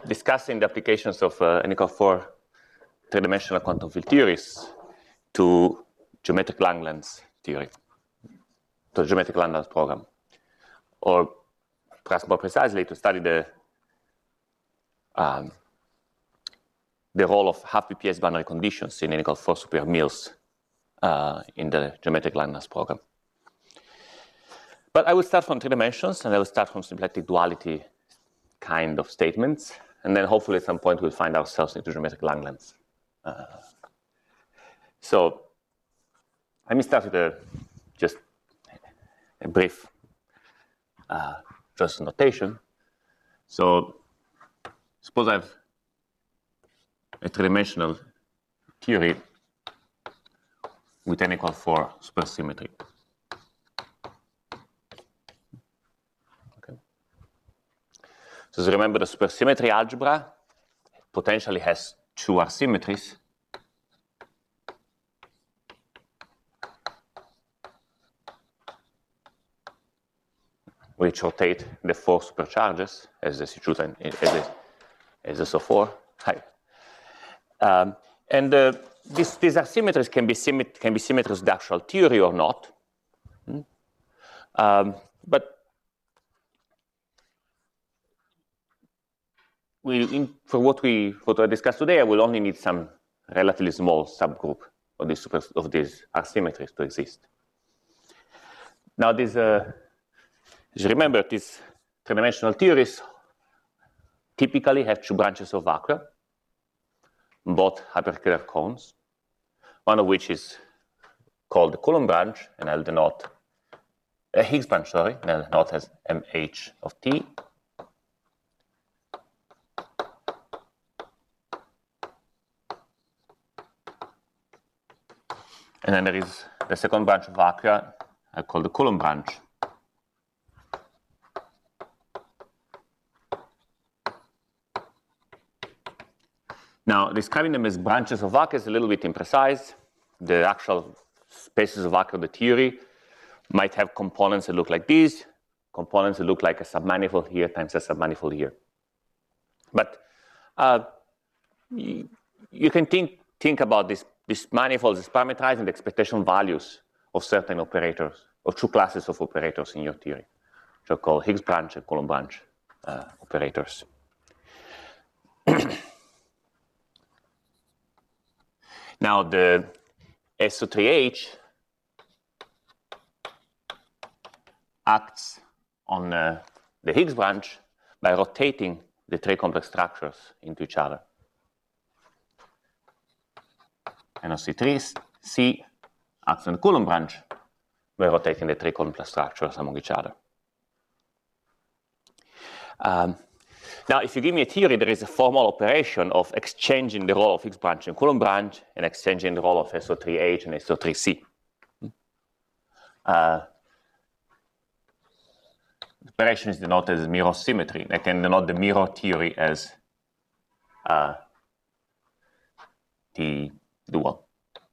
discussing the applications of N=4 three-dimensional quantum field theories to geometric Langlands theory, to the geometric Langlands program, or perhaps more precisely, to study the role of half-BPS boundary conditions in N=4 superior Mills in the geometric Langlands program. But I will start from 3 dimensions, and I will start from symplectic duality kind of statements, and then hopefully at some point we'll find ourselves into geometric Langlands. So let me start with just a brief just notation. So suppose I have a 3-dimensional theory with N=4 supersymmetry. Okay. So as you remember, the supersymmetry algebra potentially has 2 asymmetries. Which rotate the 4 supercharges as the C2 and as the SO4. Hi. And these asymmetries can be symmetries of the actual theory or not. But for what I discussed today, I will only need some relatively small subgroup of these asymmetries to exist. Now, as you remember, these 3-dimensional theories typically have 2 branches of vacuum, both hypercurve cones, one of which is called the Coulomb branch, and I'll denote a Higgs branch, sorry, and I'll denote as MH of T. And then there is the second branch of vacua, I call the Coulomb branch. Now, describing them as branches of vacuum is a little bit imprecise. The actual spaces of vacuum of the theory might have components that look like these, components that look like a submanifold here times a submanifold here. But you can think about these manifolds as parameterizing the expectation values of certain operators, of 2 classes of operators in your theory, which are called Higgs branch and Coulomb branch operators. Now, the SO3H acts on the Higgs branch by rotating the 3 complex structures into each other. And SO3C acts on the Coulomb branch by rotating the 3 complex structures among each other. Now, if you give me a theory, there is a formal operation of exchanging the role of Higgs branch and Coulomb branch and exchanging the role of SO3H and SO3C. The operation is denoted as mirror symmetry. I can denote the mirror theory as the dual.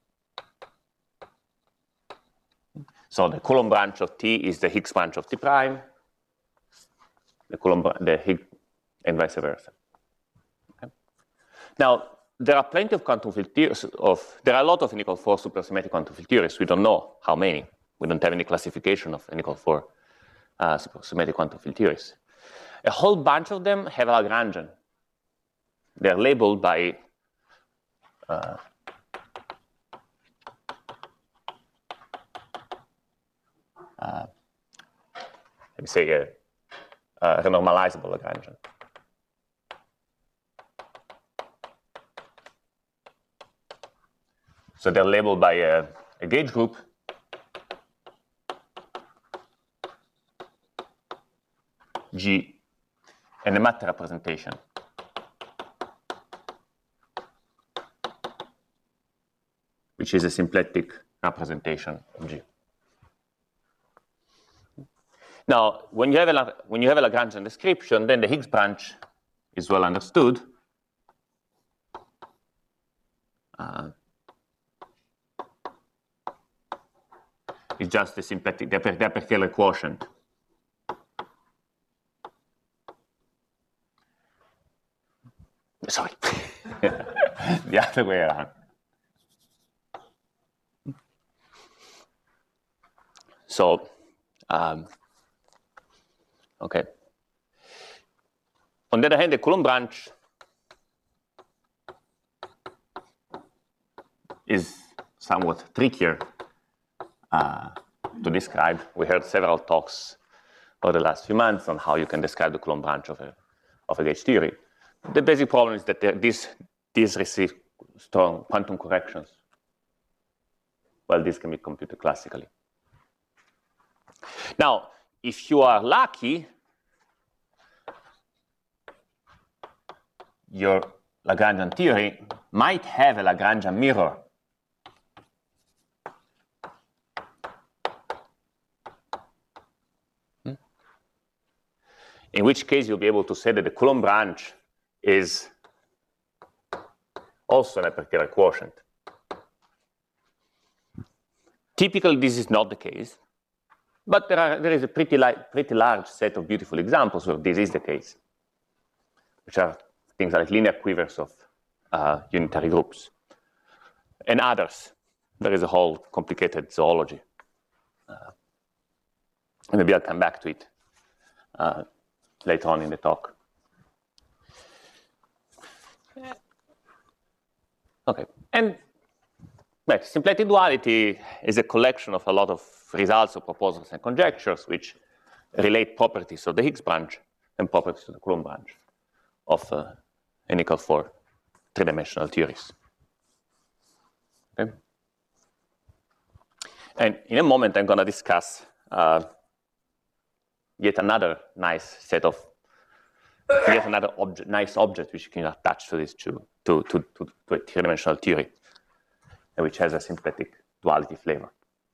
So the Coulomb branch of T is the Higgs branch of T prime, the Higgs, and vice versa. Okay. Now, there are plenty of quantum field theories. There are a lot of N=4 supersymmetric quantum field theories. We don't know how many. We don't have any classification of N=4 supersymmetric quantum field theories. A whole bunch of them have a Lagrangian. They're labeled by let me say a renormalizable Lagrangian. So they're labeled by a gauge group. G and a matter representation. Which is a symplectic representation of G. Now, when you have a Lagrangian description, then the Higgs branch is well understood. It's just the symplectic, the Aperture quotient. Sorry, the other way around. So, okay. On the other hand, the Coulomb branch is somewhat trickier to describe. We heard several talks over the last few months on how you can describe the Coulomb branch of a gauge theory. The basic problem is that these receive strong quantum corrections. Well, this can be computed classically. Now, if you are lucky, your Lagrangian theory might have a Lagrangian mirror. In which case, you'll be able to say that the Coulomb branch is also an particular quotient. Typically, this is not the case, but there is a pretty large set of beautiful examples where this is the case, which are things like linear quivers of unitary groups. And others, there is a whole complicated zoology. Maybe I'll come back to it later on in the talk. Okay, and symplectic duality is a collection of a lot of results of proposals and conjectures which relate properties of the Higgs branch and properties of the Coulomb branch of n equals 4 three-dimensional theories. Okay. And in a moment, I'm going to discuss yet another nice set of, yet another nice object which you can attach to this to a three-dimensional theory, which has a symplectic duality flavor.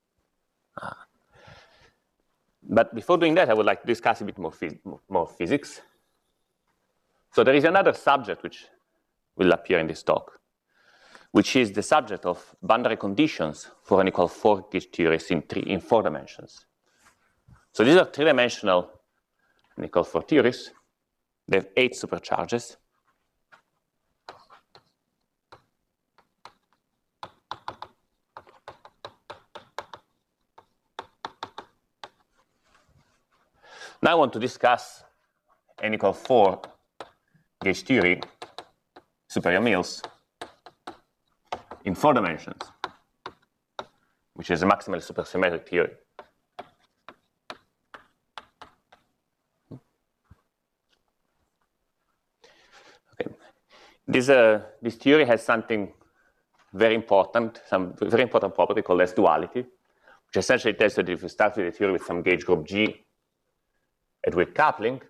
But before doing that, I would like to discuss a bit more physics. So there is another subject which will appear in this talk, which is the subject of boundary conditions for n equals 4 gauge theories in 4 dimensions. So these are three-dimensional n equals 4 theories. They have 8 supercharges. Now I want to discuss n equals 4 gauge theory, superior Mills, in 4 dimensions, which is a maximally supersymmetric theory. Okay. This theory has something very important, some very important property called S-duality, which essentially tells you that if you start with a theory with some gauge group G at weak coupling,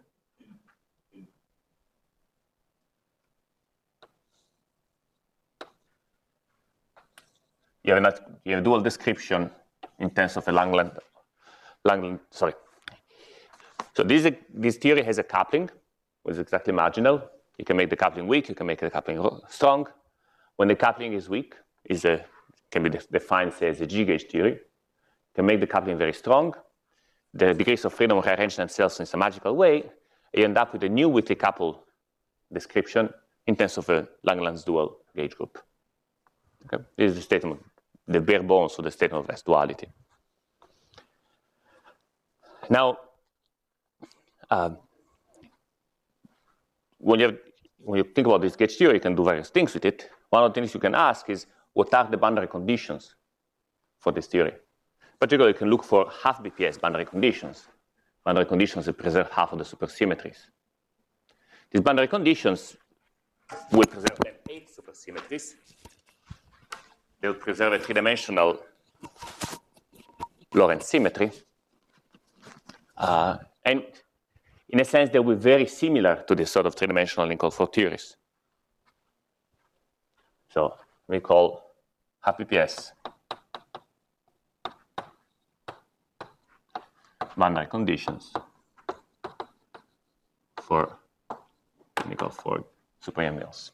you have a dual description in terms of a Langland, sorry. So this theory has a coupling, which is exactly marginal. You can make the coupling weak, you can make the coupling strong. When the coupling is weak, can be defined say, as a G gauge theory. You can make the coupling very strong. The degrees of freedom rearrange themselves in some magical way. You end up with a new weakly coupled description in terms of a Langlands dual gauge group. Okay? This is the statement, the bare bones of the statement of S-duality. Now, when you think about this gauge theory, you can do various things with it. One of the things you can ask is, what are the boundary conditions for this theory? Particularly, you can look for half BPS boundary conditions that preserve half of the supersymmetries. These boundary conditions will preserve 8 supersymmetries. They'll preserve a three-dimensional Lorentz symmetry. And in a sense, they will be very similar to this sort of three-dimensional n equals 4 theories. So we call half BPS boundary conditions for n equals 4 superior Mills.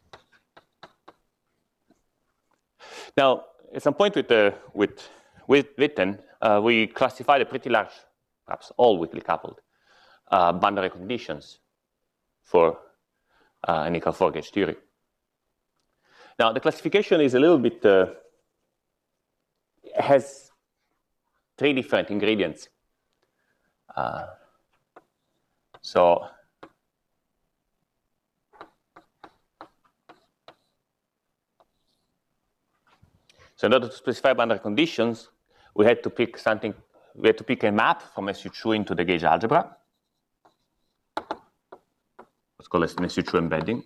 Now, at some point with Witten, we classified a pretty large, perhaps all weakly coupled, boundary conditions for unical 4-gauge theory. Now, the classification is a little bit, has 3 different ingredients. So in order to specify boundary conditions, we had to pick something, we had to pick a map from SU2 into the gauge algebra. Let's call it an SU2 embedding.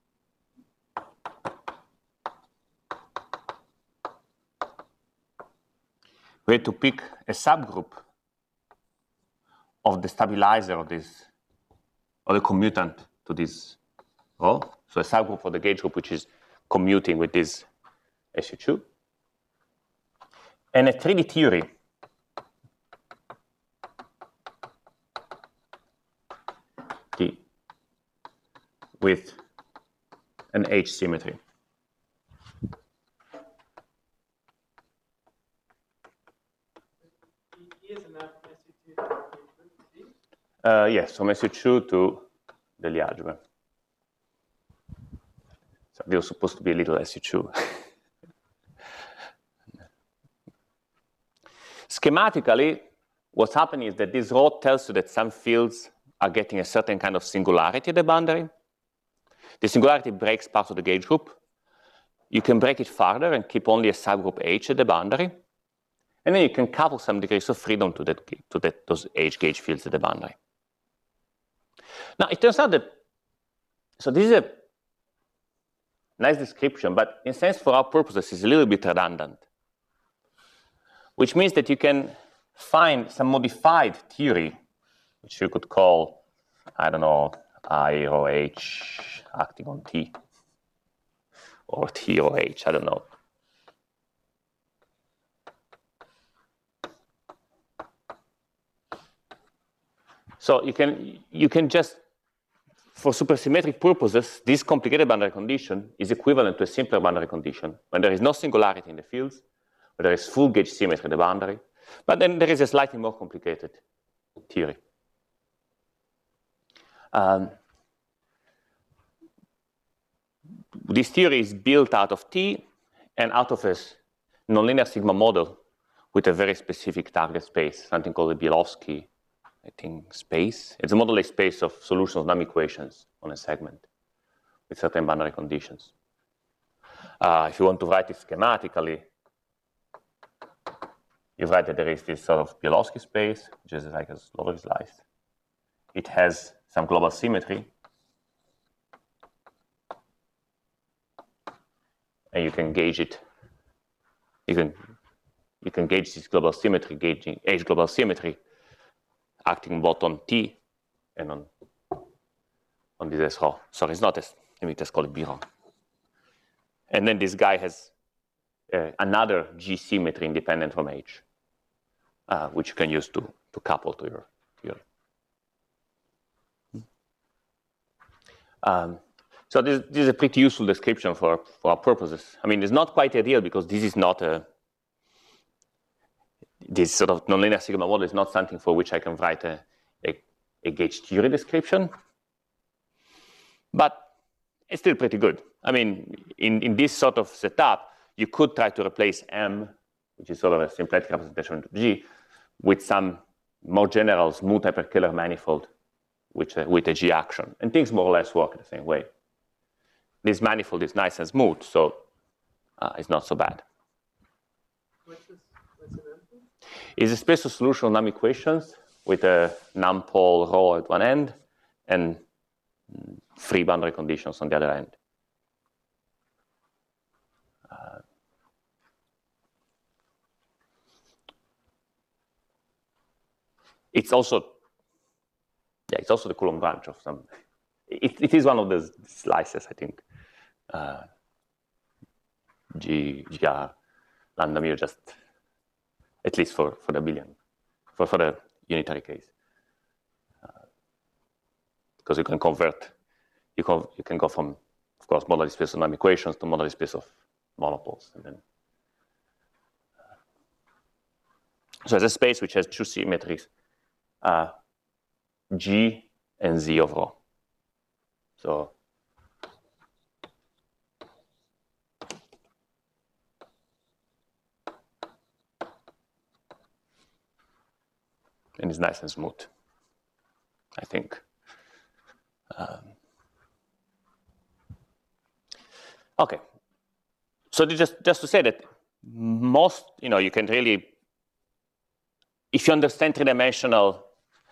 We had to pick a subgroup of the stabilizer of this, or the commutant to this rho. So a subgroup of the gauge group which is commuting with this SU2. And a 3D theory T with an H symmetry. Yes, from SU2 to the Lie algebra. So they were supposed to be a little SU2. Schematically, what's happening is that this rho tells you that some fields are getting a certain kind of singularity at the boundary. The singularity breaks part of the gauge group. You can break it further and keep only a subgroup H at the boundary. And then you can couple some degrees of freedom to those H gauge fields at the boundary. Now, it turns out that, so this is a nice description, but in a sense, for our purposes, it's a little bit redundant. Which means that you can find some modified theory, which you could call, I don't know, I or H acting on T, or T or H, I don't know. So you can just, for supersymmetric purposes, this complicated boundary condition is equivalent to a simpler boundary condition when there is no singularity in the fields, when there is full gauge symmetry at the boundary, but then there is a slightly more complicated theory. This theory is built out of T and out of a nonlinear sigma model with a very specific target space, something called the Bielowski, I think, space. It's a model-like space of solutions of NUM equations on a segment with certain boundary conditions. If you want to write it schematically, you write that there is this sort of Bielowski space, which is like a Slobody's slice. It has some global symmetry. And you can gauge it. You can gauge this global symmetry, gauging H global symmetry, acting both on T and on this S rho. Sorry, it's not S. Let me just call it B rho. And then this guy has another G symmetry independent from H, which you can use to couple to your theory. So this is a pretty useful description for our purposes. I mean, it's not quite ideal because this is not this sort of nonlinear sigma model is not something for which I can write a gauge theory description. But it's still pretty good. I mean, in this sort of setup, you could try to replace M, which is sort of a symplectic representation of G, with some more general smooth hyperkähler manifold with a G action. And things more or less work the same way. This manifold is nice and smooth, so it's not so bad. What's an M? It's a space of solution of NUM equations with a NUM pole rho at one end and free boundary conditions on the other end. It's also the Coulomb branch of some. It is one of the slices, I think. GR lambda mu, just at least for the billion, for the unitary case, because you can convert. You can go from, of course, moduli space of NUM equations to moduli space of monopoles, and then. So it's a space which has two symmetries, G and Z of rho. So is nice and smooth, I think. Okay. So just to say that most, you can really, if you understand three-dimensional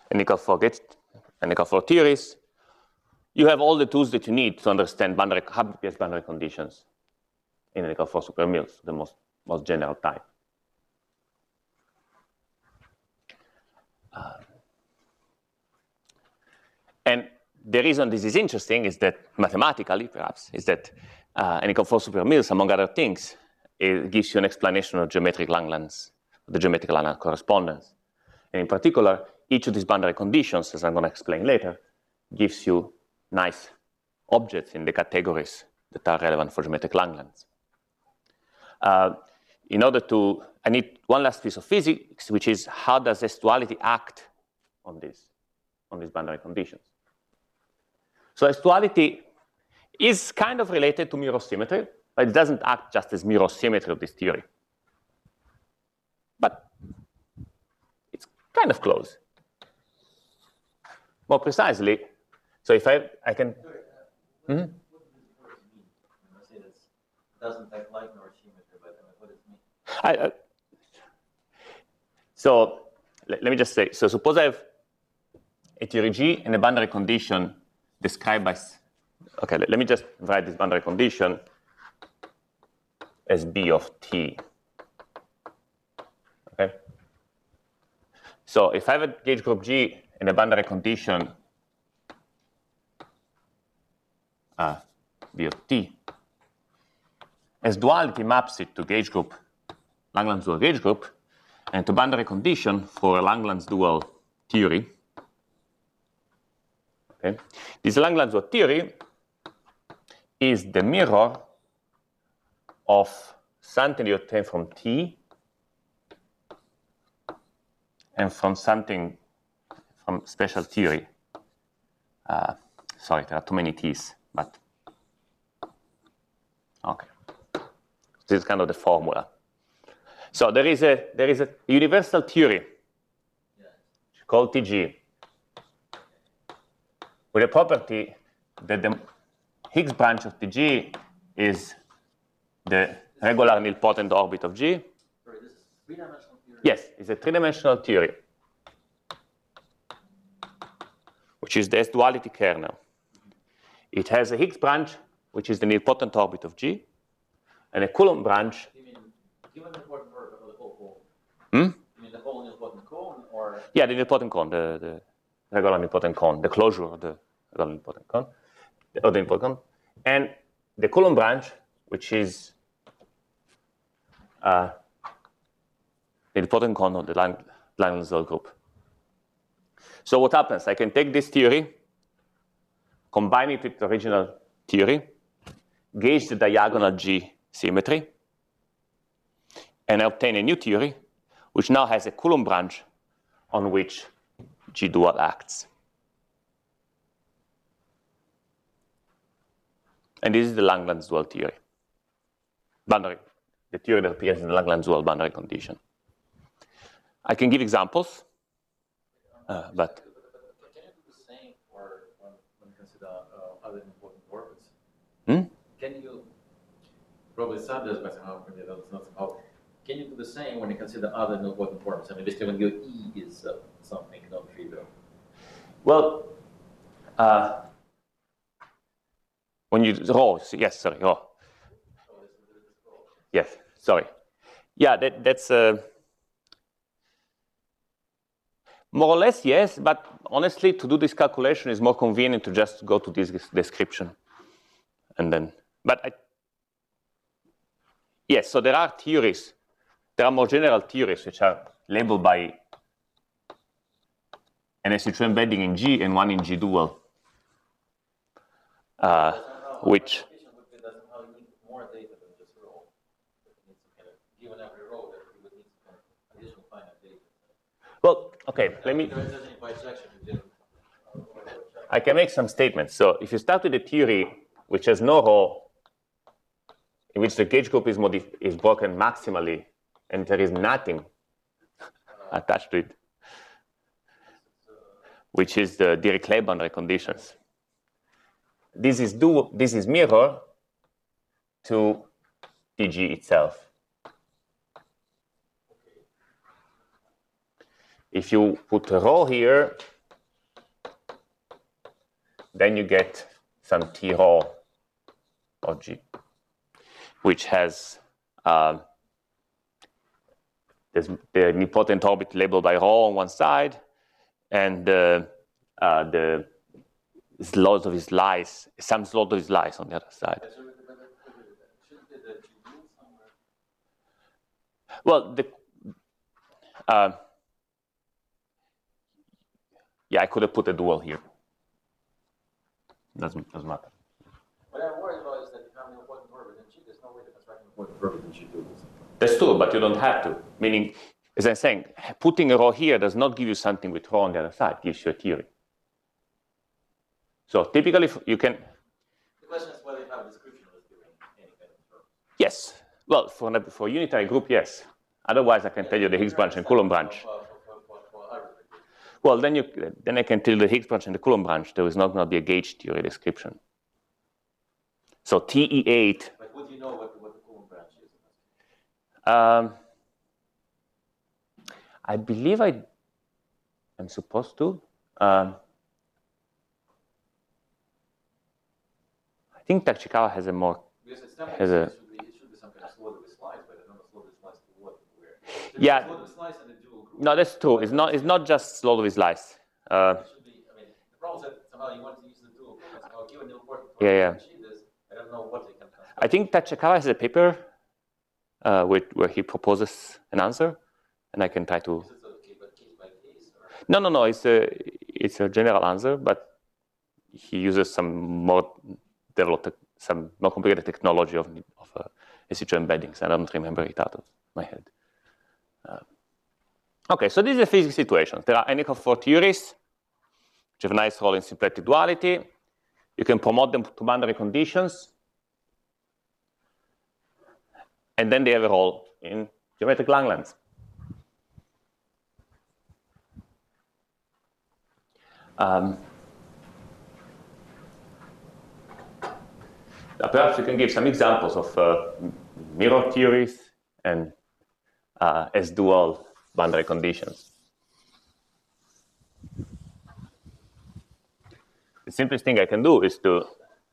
NK4 theories, you have all the tools that you need to understand Hubble-based boundary conditions in NK4 supermills, the most general type. And the reason this is interesting is that mathematically, perhaps, is that NK4 supermills, among other things, it gives you an explanation of geometric Langlands, the geometric Langlands correspondence. And in particular, each of these boundary conditions, as I'm going to explain later, gives you nice objects in the categories that are relevant for geometric Langlands. I need one last piece of physics, which is how does S-duality act on these boundary conditions. So S-duality is kind of related to mirror symmetry, but it doesn't act just as mirror symmetry of this theory. But it's kind of close. More precisely, so if I can. What doesn't act like mirror symmetry, but what does it mean? So let me just say, so suppose I have a theory G and a boundary condition described by, okay, let me just write this boundary condition as B of T. Okay. So if I have a gauge group G and a boundary condition B of T, S-duality maps it to gauge group, Langlands dual gauge group, and to boundary condition for a Langlands dual theory. Okay. This Langlands dual theory is the mirror of something you obtain from T and from something from special theory. Sorry, there are too many T's, but okay. This is kind of the formula. So there is a universal theory called TG with a property that the Higgs branch of TG is the regular nilpotent orbit of G. Sorry, this is three-dimensional theory? Yes, it's a three-dimensional theory, which is the S-duality kernel. It has a Higgs branch, which is the nilpotent orbit of G, and a Coulomb branch. You mean given the nilpotent orbit of the whole cone? Hmm? You mean the whole nilpotent cone, or? Yeah, the nilpotent cone, the regular nilpotent cone, the closure of the regular nilpotent cone, or the nilpotent cone, and the Coulomb branch, which is the nilpotent cone of the Langlands dual group. So what happens? I can take this theory, combine it with the original theory, gauge the diagonal G symmetry, and I obtain a new theory, which now has a Coulomb branch on which G dual acts. And this is the Langlands dual theory. Boundary, the theory that appears in the Langlands dual boundary condition. I can give examples, but. Can you do the same for when you consider other important orbits? Can you probably said this, but somehow that's not somehow. Can you do the same when you consider other important orbits? I mean, basically, when your E is something non-trivial. Well, when you rho, yes, sorry, rho. Yes, sorry. Yeah, that's more or less yes, but honestly, to do this calculation is more convenient to just go to this description, and then. But yes, so there are theories. There are more general theories which are labeled by an SU2 embedding in G and one in G dual, which. Somehow you need more data than just rho. Given every rho, that you would need some additional finite data. Well, okay, let me. I can make some statements. So if you start with a theory which has no rho, in which the gauge group is broken maximally, and there is nothing attached to it, which is the Dirichlet boundary conditions. This is mirror to DG itself. If you put a rho here, then you get some T rho of G, which has there's the nilpotent orbit labeled by rho on one side, and the slot of his lies, some slot of his lies on the other side. Well, yeah, I could have put a dual here. Doesn't matter. What I'm worried about is that if you have an important orbit in G, there's no way to construct an important orbit in G. That's true, but you don't have to. Meaning, as I'm saying, putting a rho here does not give you something with rho on the other side. It gives you a theory. So typically, you can. The question is whether you have a description of the theory in any kind of term. Yes. Well, for unitary group, yes. Otherwise, I can tell you the Higgs branch and Coulomb branch. Well, then I can tell you the Higgs branch and the Coulomb branch. There is not going to be a gauge theory description. So TE8. But would you know what the Coulomb branch is? I believe I'm supposed to. I think Tachikawa has a more. Because it's it should be some kind of slot of slice, but I don't know slot of slice to what. Yeah. Slot of slice and a dual group. No, that's true. It's not just slot of slice. It should be. I mean, the problem is that somehow you want to use the dual group. Somehow given the important. Yeah. I don't know what they can. I think Tachikawa has a paper where he proposes an answer, and I can try to. Is it okay, but case by case? Or? No. It's a general answer, but he uses some more complicated technology of in-situ embeddings. I don't remember it out of my head. Okay, so this is a physics situation. There are any of 4 theories, which have a nice role in symplectic duality. You can promote them to boundary conditions. And then they have a role in geometric Langlands. Perhaps you can give some examples of mirror theories and S-dual boundary conditions. The simplest thing I can do is to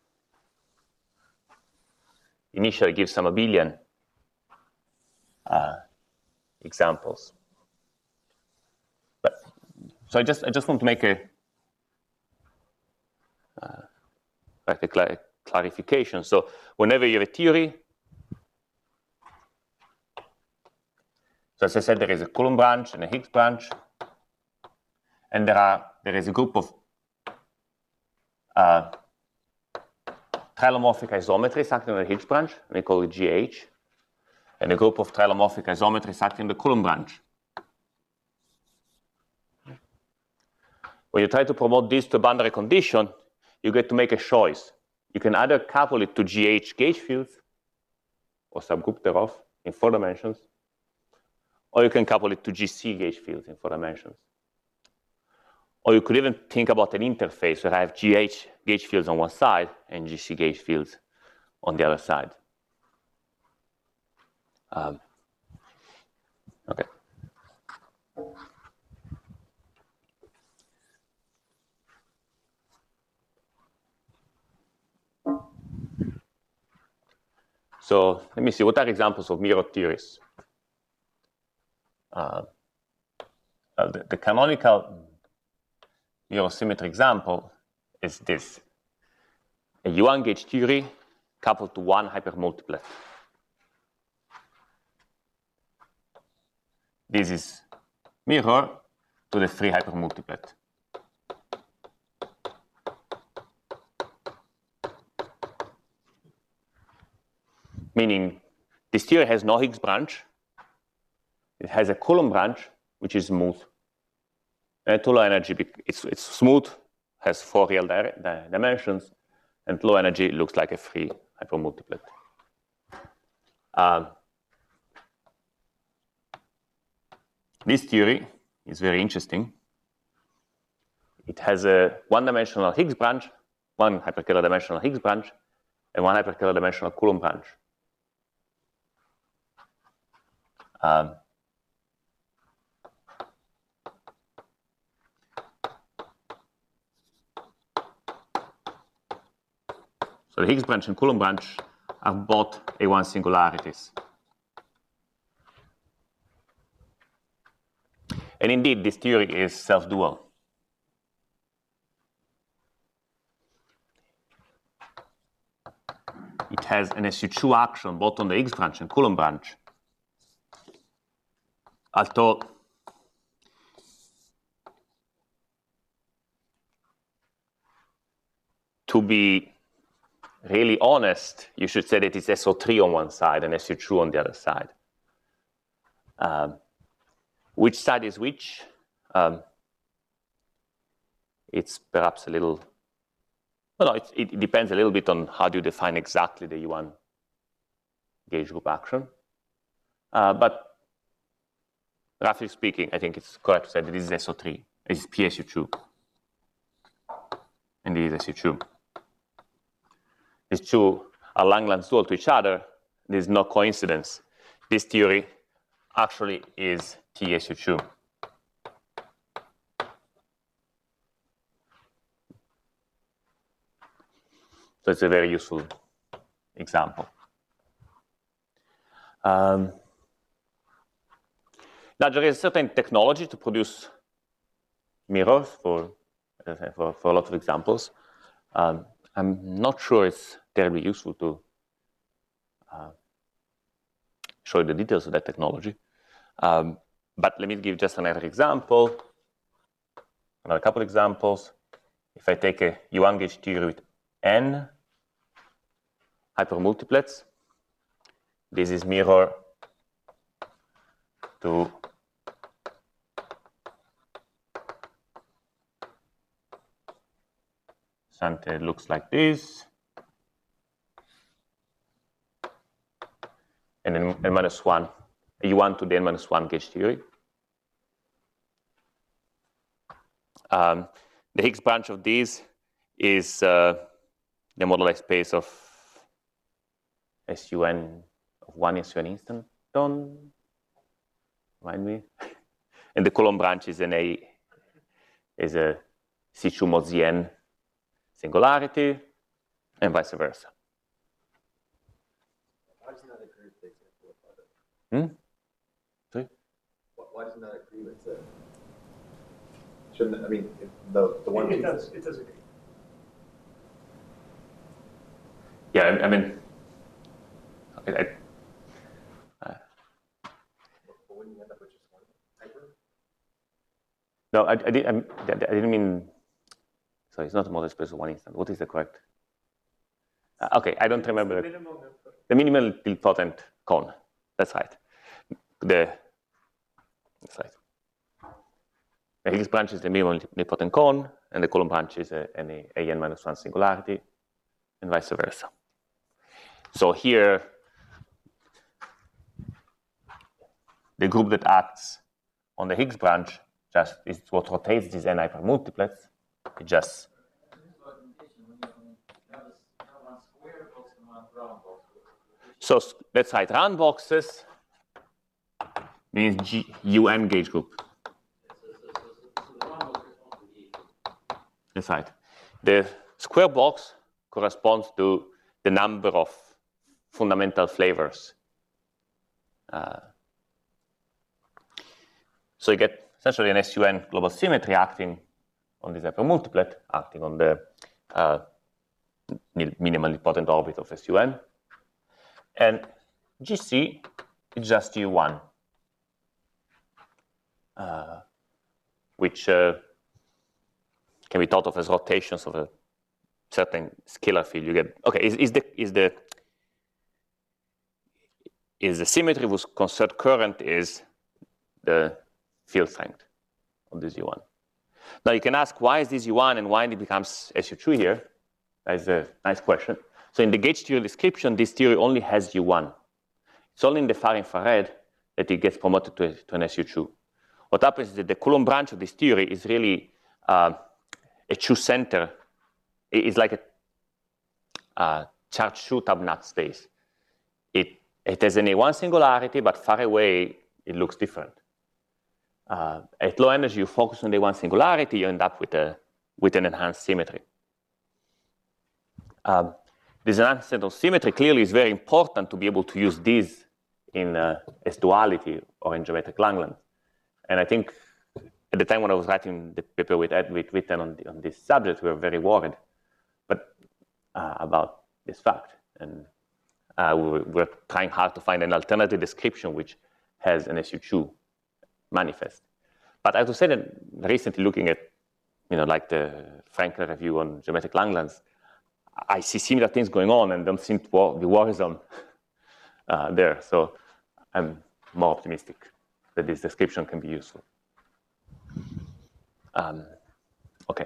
initially give some abelian examples. But so I just want to make a clarification. So whenever you have a theory, so as I said, there is a Coulomb branch and a Higgs branch, and there is a group of trilomorphic isometries acting on the Higgs branch, and we call it GH, and a group of trilomorphic isometries acting on the Coulomb branch. When you try to promote this to a boundary condition, you get to make a choice. You can either couple it to GH gauge fields, or subgroup thereof in 4 dimensions, or you can couple it to GC gauge fields in 4 dimensions. Or you could even think about an interface where I have GH gauge fields on one side and GC gauge fields on the other side. Okay. So let me see, what are examples of mirror theories? The canonical mirror symmetry example is this: a Yuan gauge theory coupled to one hypermultiplet. This is mirror to the free hypermultiplet. Meaning this theory has no Higgs branch. It has a Coulomb branch, which is smooth. And to low energy, it's smooth, has 4 real dimensions, and low energy it looks like a free hypermultiplet. This theory is very interesting. it has a one-dimensional Higgs branch, one hyperkähler dimensional Higgs branch, and one hyperkähler dimensional Coulomb branch. So the Higgs branch and Coulomb branch are both A1 singularities. And indeed, this theory is self-dual. It has an SU2 action both on the Higgs branch and Coulomb branch. Although to be really honest, you should say that it's SO3 on one side and SU2 on the other side. Which side is which? It's perhaps a little, well, no, it depends a little bit on how do you define exactly the U1 gauge group action. But roughly speaking, I think it's correct to say that this is SO3, this is PSU2, and this is SU2. These two are Langlands dual to each other. There's no coincidence. This theory actually is TSU2. So it's a very useful example. Now there is a certain technology to produce mirrors for a lot of examples. I'm not sure it's terribly useful to show you the details of that technology. But let me give just another example, another couple examples. If I take a U1 gauge theory with n hypermultiplets, this is mirror to something looks like this, and then n-1, a U1 to the n-1 gauge theory. The Higgs branch of these is the moduli space of SUN of one SUN instant. Don't mind me. And the Coulomb branch is a C2 mod Zn singularity, and vice versa. Why doesn't that agree with the example of other? Sorry? Why doesn't that agree with the? Shouldn't, I mean, the one. It does agree. Yeah, I mean, okay, But wouldn't you end up with just one hyper? no, I didn't mean. So it's not a model space of one instant. What is the correct? Okay, I don't remember. The minimal nilpotent cone. That's right. That's right. The Higgs branch is the minimal nilpotent cone, and the Coulomb branch is an AN-1 singularity, and vice versa. So here, the group that acts on the Higgs branch just is what rotates these n hypermultiplets. It just so let's write round boxes means UN gauge group. That's right. The square box corresponds to the number of fundamental flavors. So you get essentially an SUN global symmetry acting on this hypermultiplet, acting on the minimal nilpotent orbit of SUN. And GC is just U1, which can be thought of as rotations of a certain scalar field. You get is the symmetry whose conserved current is the field strength of this U1. Now you can ask why is this U1 and why it becomes SU2 here? That's a nice question. So in the gauge theory description, this theory only has U1. It's only in the far infrared that it gets promoted to an SU2. What happens is that the Coulomb branch of this theory is really a Chu center is like a charged Chu tab-nut space. It has an A1 singularity, but far away, it looks different. At low energy, you focus on the A1 singularity, you end up with an enhanced symmetry. This enhanced symmetry clearly is very important to be able to use these as duality or in geometric Langlands. And I think at the time when I was writing the paper with Ed Witten on this subject, we were very worried about this fact. And we were trying hard to find an alternative description which has an SU2 manifest. But I have to say that recently looking at, like the Frankel review on geometric Langlands, I see similar things going on and don't seem to be worrisome there. So I'm more optimistic that this description can be useful. Okay.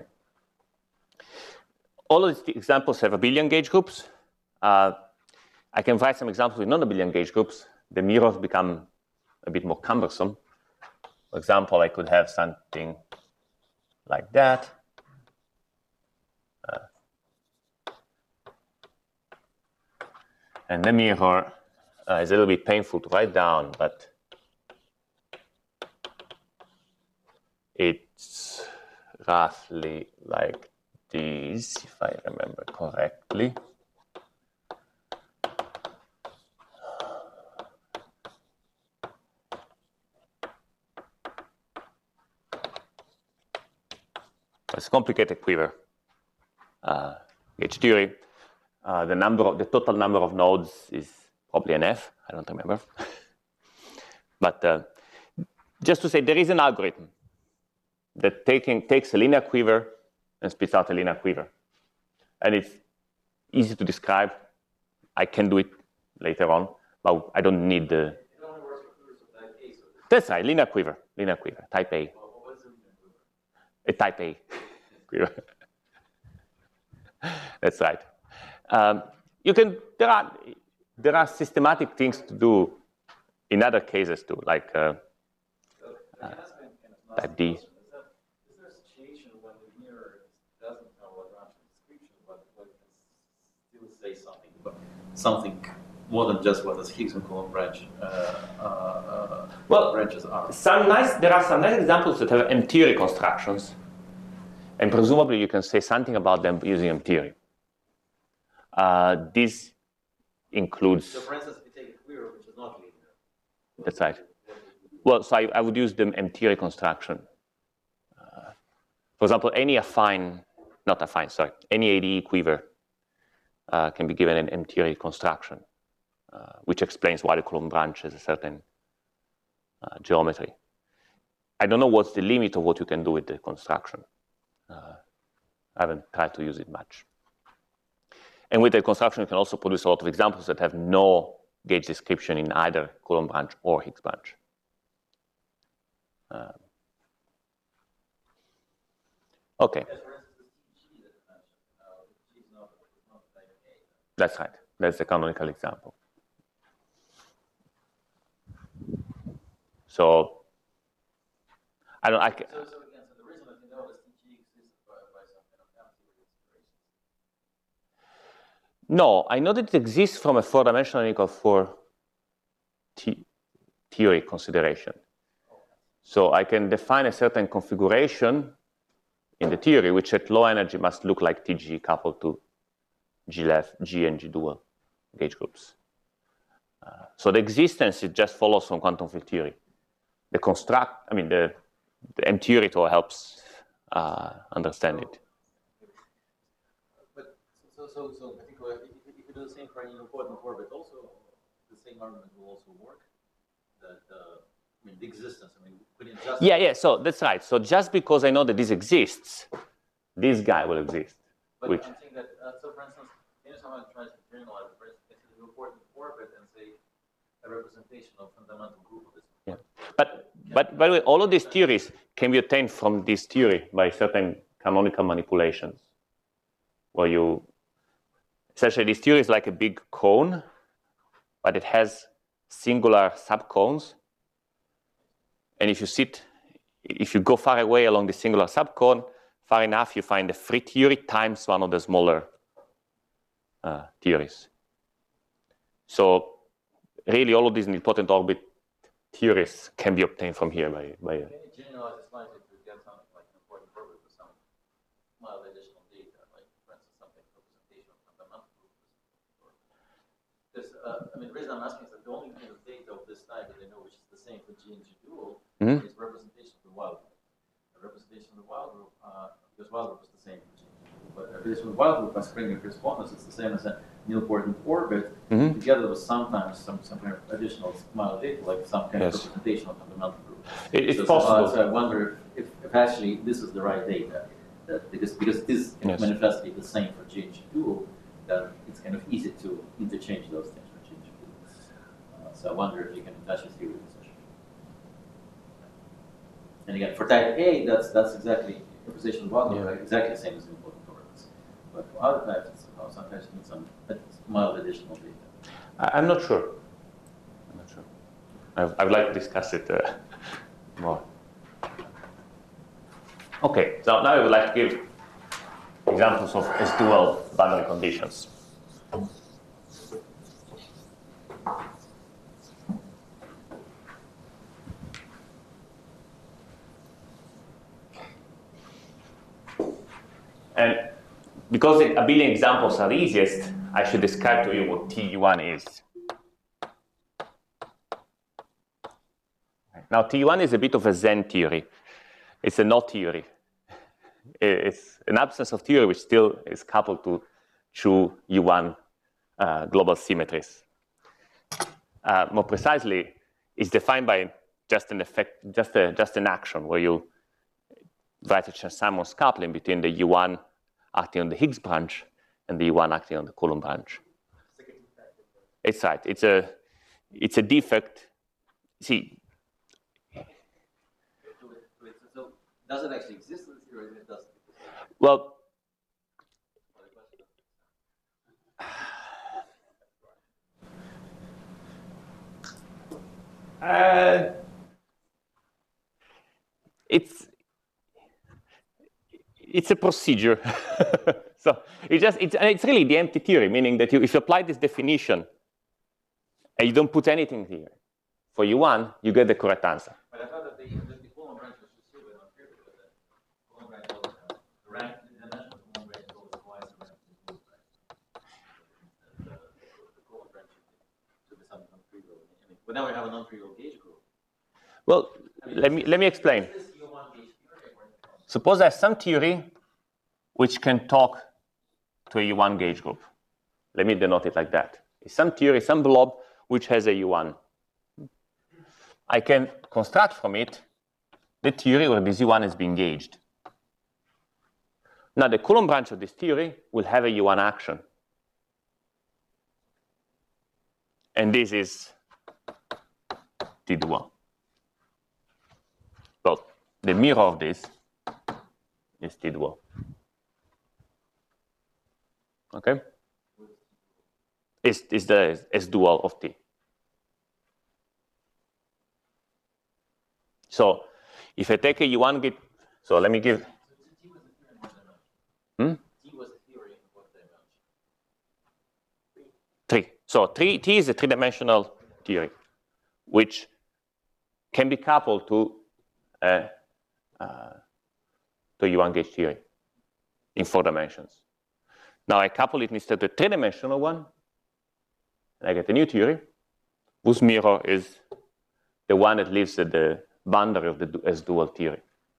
All of these examples have abelian gauge groups. I can write some examples with non-abelian gauge groups. The mirrors become a bit more cumbersome. For example, I could have something like that. And the mirror is a little bit painful to write down, but it's roughly like this, if I remember correctly. It's a complicated quiver gauge theory. The total number of nodes is probably an F. I don't remember. But just to say, there is an algorithm that takes a linear quiver and spits out a linear quiver. And it's easy to describe. I can do it later on, but I don't need the... It only works for quivers of type A. So That's right, linear quiver, type A. what is a linear quiver? A type A quiver. That's right. There are systematic things to do in other cases too, like type D. Is there a situation when the mirror doesn't have a Lagrange description, but it can still say something more than just what the Higgs and Coulomb branch branches are? There are some nice examples that have M-theory constructions, and presumably you can say something about them using M-theory. This includes... So for instance, if you take a quiver which is not linear. That's right. Well, so I would use the M-theory construction. For example, any ADE quiver can be given an M-theory construction, which explains why the Coulomb branch has a certain geometry. I don't know what's the limit of what you can do with the construction. I haven't tried to use it much. And with the construction, you can also produce a lot of examples that have no gauge description in either Coulomb branch or Higgs branch. Okay. That's right. That's the canonical example. So, So again, so the reason that we know that TG exists by some kind of M-theory inspirations. No, I know that it exists from a four-dimensional unequal 4 theory consideration. So I can define a certain configuration in the theory, which at low energy must look like TG coupled to G left, G and G dual gauge groups. So the existence, it just follows from quantum field theory. The M-theory helps understand it. But so I think if you do the same for an important orbit, also the same argument will also work. That the existence. Could you just... Yeah. So that's right. So just because I know that this exists, this guy will exist. But I'm saying that. So for instance, someone tries to generalize the important orbit and say a representation of fundamental group of this. Yeah. But by the way, all of these theories can be obtained from this theory by certain canonical manipulations, where you essentially this theory is like a big cone, but it has singular subcones. And if you go far away along the singular subcone, far enough, you find the free theory times one of the smaller theories. So really, all of these nilpotent orbit theories can be obtained from here by Can you generalize this slightly to get something like an important orbit with some mild additional data, like for instance something representation of fundamental groups? Because I mean, the reason I'm asking is that the only kind of data of this type that I know which is the same for G and G dual is representation of the wild group. The representation of the wild group, because wild group is the same for G and G dual, but the representation of the wild group by Springer correspondence is the same as a nilpotent orbit, together with sometimes some kind of additional mild data, like some kind of representation of fundamental group. It's possible. So I wonder if actually this is the right data, because this can manifestly the same for G and G dual, that it's kind of easy to interchange those things for G and G dual. So I wonder if you can attach a theory to this issue. And again, for type A, that's exactly representation of wild group, exactly the same as nilpotent orbits. But for other types, it's sometimes need some mild additional data. I'm not sure. I would like to discuss it more. Okay, so now I would like to give examples of S-dual boundary conditions. And because the abelian examples are the easiest, I should describe to you what TU1 is. Now, TU1 is a bit of a Zen theory. It's a knot theory. It's an absence of theory which still is coupled to true U1 global symmetries. More precisely, it's defined by just an effect, just an action where you write a Chern-Simons coupling between the U1 acting on the Higgs branch and the U1 acting on the Coulomb branch. It's right. It's a defect. See. So does it actually exist in the theory, or it doesn't? Well, it's a procedure. So it's really the empty theory, meaning that if you apply this definition and you don't put anything here, for U1, you get the correct answer. But I thought that the Coulomb branch was just super unclear because the Coulomb branch always has the rank, the dimension of the Coulomb branch is always twice the rank of the Coulomb branch. The Coulomb branch should be something non-trivial. I mean, but now we have a non-trivial gauge group. Well, let me explain. Suppose I have some theory which can talk to a U1 gauge group. Let me denote it like that. It's some theory, some blob which has a U1. I can construct from it the theory where this U1 is being gauged. Now, the Coulomb branch of this theory will have a U1 action. And this is T dual. Well, the mirror of this is T dual. Okay? Is the S dual of T. So if I take a U1 gate, so let me give. So T was the theory in what dimension? T was the theory in what dimension? 3. So T is a three-dimensional theory, which can be coupled to a U1 gauge theory in 4 dimensions. Now I couple it instead to a 3-dimensional one, and I get a new theory, whose mirror is the one that lives at the boundary of the S-dual theory.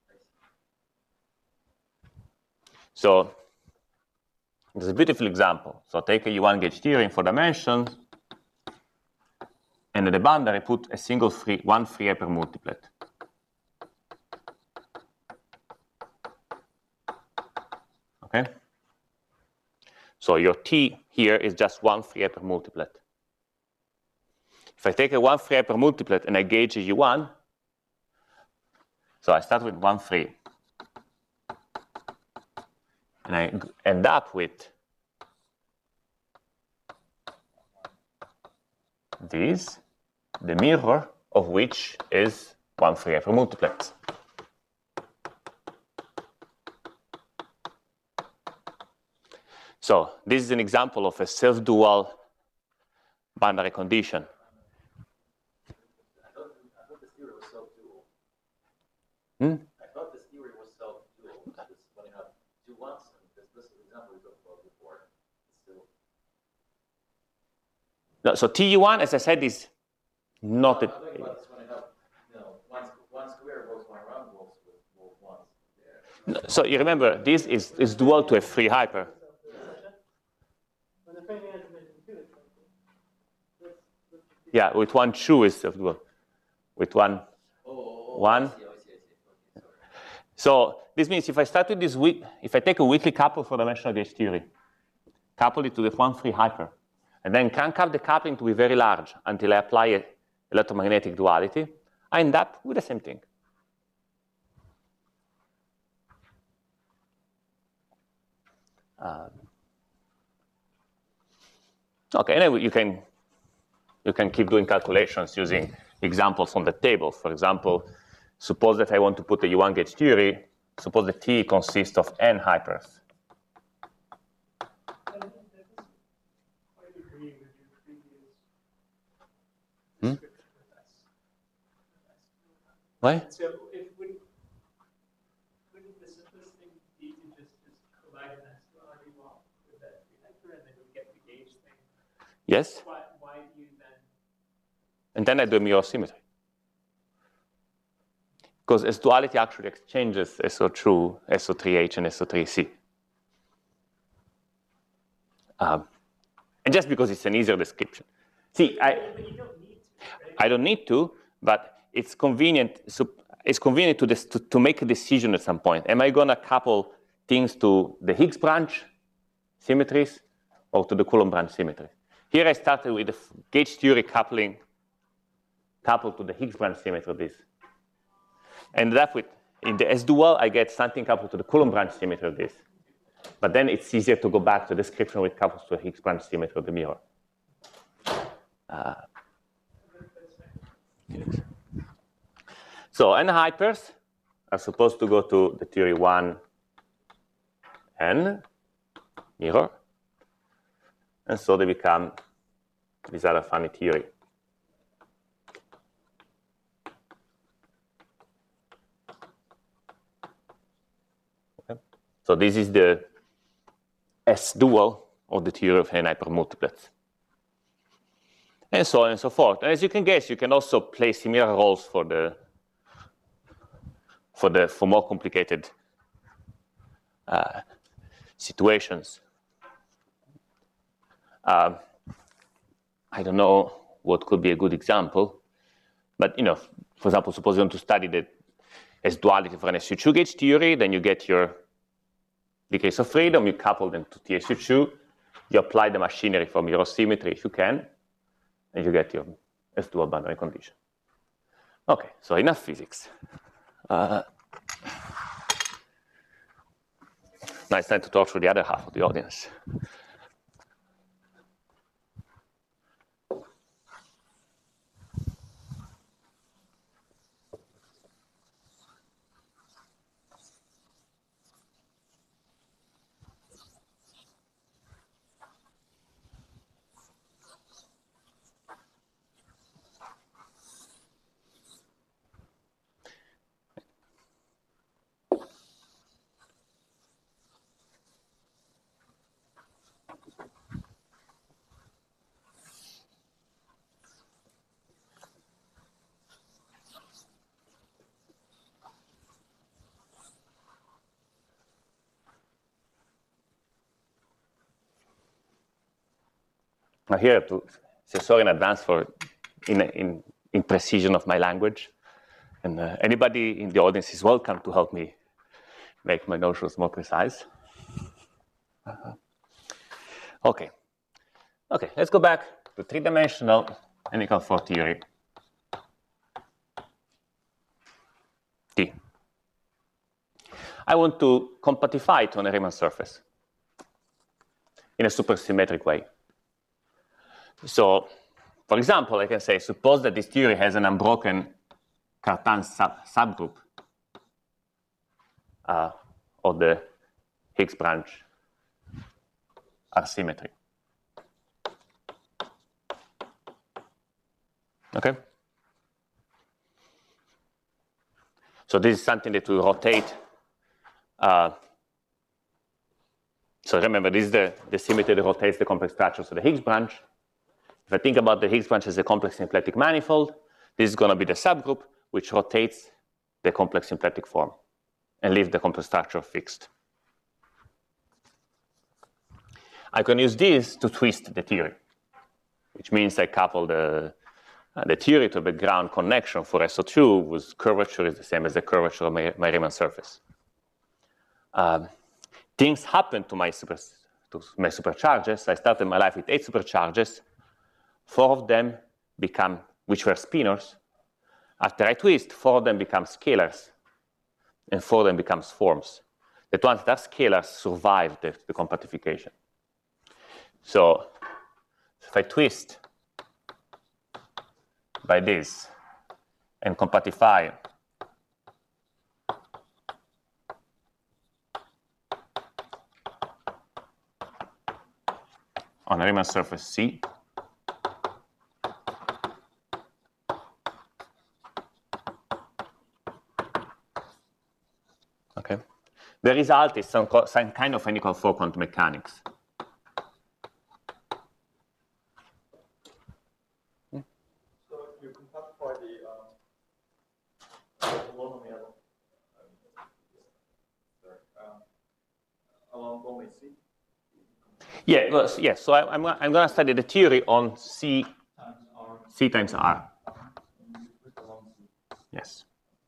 So there's a beautiful example. So take a U1 gauge theory in 4 dimensions, and at the boundary put a single one free hypermultiplet. Okay? So your T here is just one free hypermultiplet. If I take a one free hypermultiplet and I gauge a U1, so I start with one free, and I end up with this, the mirror of which is one free hypermultiplet. So this is an example of a self-dual boundary condition. I thought this theory was self-dual. Hmm? I thought this theory was self-dual. When you have two ones, and this is the example we talked about before. Still. No, so TU1, as I said, is not I'm a... talking about this when you have, one square goes one round goes with both ones. No, so you remember, this is dual to a free hyper. When the training has dimension 2, it's like this. Yeah, with one true is self-dual. With one. One. I see. Okay, sorry. So this means if I start with this, if I take a weakly couple for dimensional gauge theory, couple it to the one free hyper, and then crank up the coupling to be very large until I apply an electromagnetic duality, I end up with the same thing. Okay, anyway, you can keep doing calculations using examples from the table. For example, suppose that I want to put a U1 gauge theory. Suppose the T consists of n hypers. What? So wouldn't the simplest thing be to just collide an S-duality with that reactor and then you get the gauge thing? Yes? Why do you then? And then I do a mirror symmetry. Because S-duality actually exchanges SO2, SO3H, and SO3C. And just because it's an easier description. See, But you don't need to, right? I don't need to, but it's convenient. So it's convenient to make a decision at some point. Am I going to couple things to the Higgs branch symmetries or to the Coulomb branch symmetries? Here I started with the gauge theory coupling coupled to the Higgs branch symmetry of this. Ended up with, in the S-dual, I get something coupled to the Coulomb branch symmetry of this. But then it's easier to go back to the description which couples to a Higgs branch symmetry of the mirror. So n hypers are supposed to go to the theory 1 n mirror. And so they become this other funny theory. Okay. So this is the S-dual of the theory of n hypermultiplets. And so on and so forth. And as you can guess, you can also play similar roles for more complicated situations. I don't know what could be a good example, but for example, suppose you want to study the S-duality for an SU2 gauge theory, then you get your degrees of freedom, you couple them to TSU2, you apply the machinery for mirror symmetry if you can, and you get your S-dual boundary condition. Okay, so enough physics. Now it's time to talk to the other half of the audience. Now here to say sorry in advance for imprecision of my language. And anybody in the audience is welcome to help me make my notions more precise. Okay, let's go back to three-dimensional n = 4 theory. T. I want to compactify it on a Riemann surface in a supersymmetric way. So, for example, I can say, suppose that this theory has an unbroken Cartan subgroup of the Higgs branch R symmetry. Okay? So this is something that we rotate. So remember, this is the symmetry that rotates the complex structures of the Higgs branch. If I think about the Higgs branch as a complex symplectic manifold, this is going to be the subgroup which rotates the complex symplectic form and leaves the complex structure fixed. I can use this to twist the theory, which means I couple the theory to the ground connection for SO2 whose curvature is the same as the curvature of my Riemann surface. Things happen to my supercharges. I started my life with 8 supercharges. 4 of them become, which were spinors. After I twist, 4 of them become scalars, and 4 of them becomes forms. The ones that are scalars survive the compactification. So if I twist by this and compactify on a Riemann surface C, okay, the result is some kind of unequal 4 quantum mechanics. So you compactify the polynomial along only C? Yeah, well, yes. So I'm going to study the theory on C times R. Yes.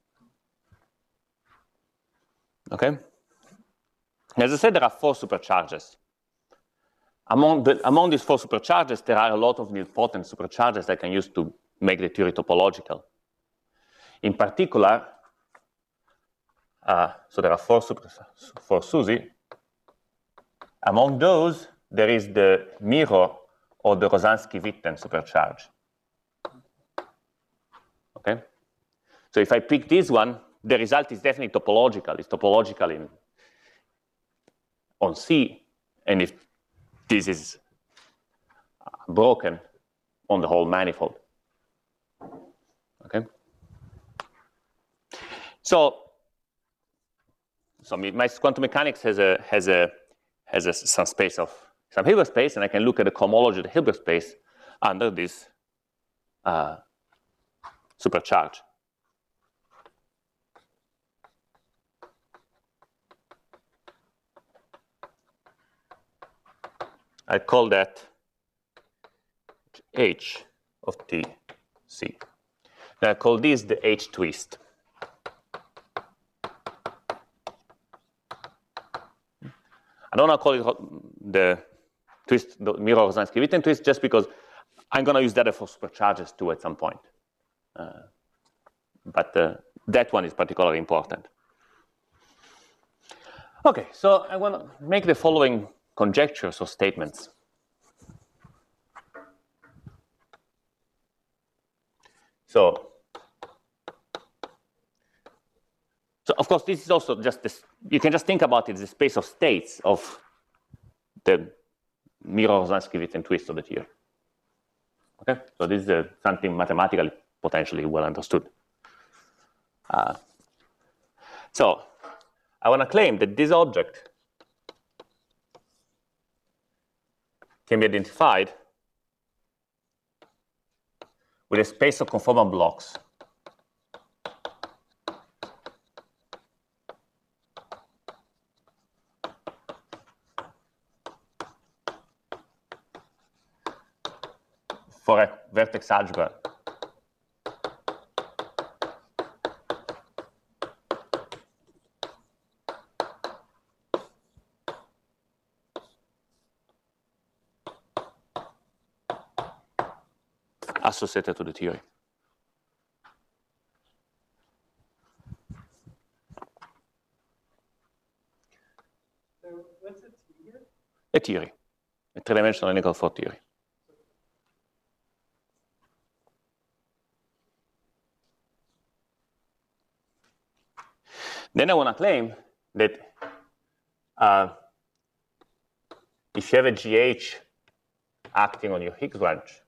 Okay. As I said, there are 4 supercharges. Among these 4 supercharges, there are a lot of nilpotent supercharges I can use to make the theory topological. In particular, so there are 4 SUSY. Among those, there is the mirror or the Rosansky-Witten supercharge. Okay? So if I pick this one, the result is definitely topological. It's topological on C, and if this is broken on the whole manifold. Okay? So my quantum mechanics has some space of some Hilbert space, and I can look at the cohomology of the Hilbert space under this supercharge. I call that H of TC. Now I call this the H twist. I don't want to call it the twist, the mirror Rosansky-Witten twist, just because I'm going to use that for supercharges too at some point. But that one is particularly important. Okay, so I want to make the following conjectures or statements. So of course, this is also just this, you can just think about it as the space of states of the mirror Rosansky-Witten twist of the theory. Okay, so this is something mathematically potentially well understood. So I want to claim that this object can be identified with a space of conformal blocks for a vertex algebra associated to the theory. So what's a T here? A theory, a 3-dimensional unequal 4 theory. Then I want to claim that if you have a GH acting on your Higgs branch,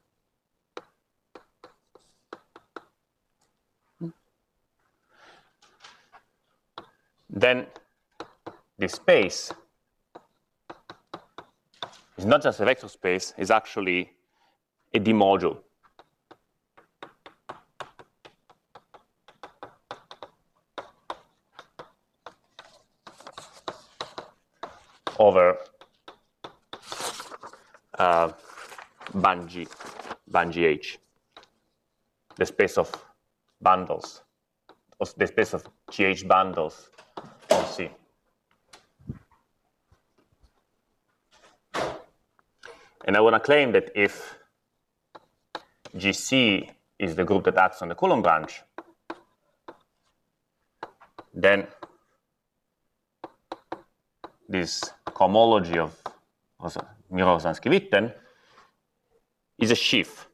then this space is not just a vector space, it's actually a D module over band GH, the space of bundles, or the space of GH bundles on C. And I want to claim that if GC is the group that acts on the Coulomb branch, then this cohomology of Mirror-Rosansky-Witten is a sheaf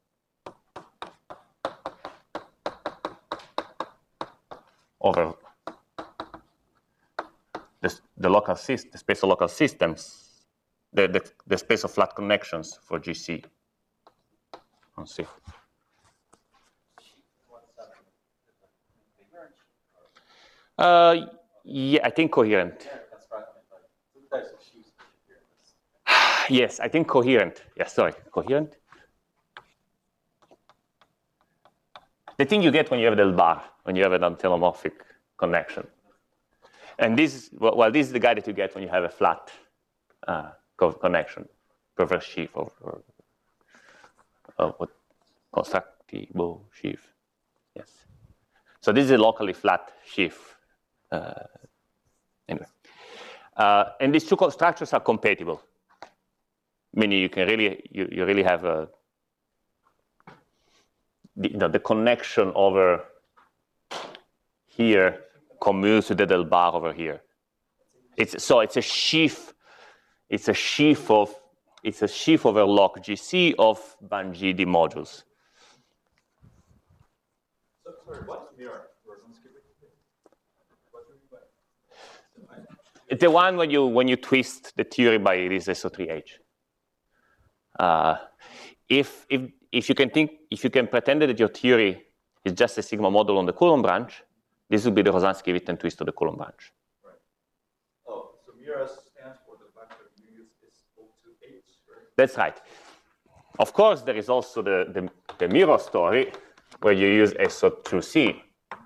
over the local system, the space of local systems, the space of flat connections for GC on C. Yeah, I think coherent. Yes, I think coherent. Yeah, sorry, coherent. The thing you get when you have a del bar, when you have an antelomorphic connection. And this, well, this is the guy that you get when you have a flat connection, perverse sheaf or what constructible sheaf. Yes. So this is a locally flat sheaf. Anyway, and these two structures are compatible, meaning you can really you really have a the connection over here commutes to the del bar over here. It's a sheaf. It's a sheaf over log GC of band GD modules. So, sorry, what's Mirror-Rosansky-Witten? What do you mean by? It's the one when you twist the theory by this SO3H. If you can pretend that your theory is just a sigma model on the Coulomb branch, this will be the Rosansky-Witten twist of the Coulomb branch. Right. Oh, so Mirror stands for the fact that you use SO2H, right? That's right. Of course, there is also the mirror story where you use SO2C.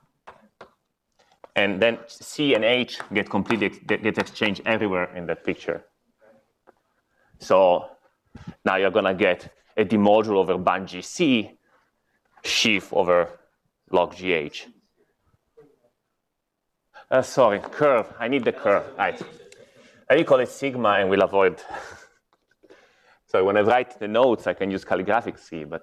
And then C and H get exchanged everywhere in that picture. So now you're going to get a D module over band GC, sheaf over log GH. Sorry, curve. I need the curve. Right. I will call it sigma and we'll avoid. So when I write the notes, I can use calligraphic C, but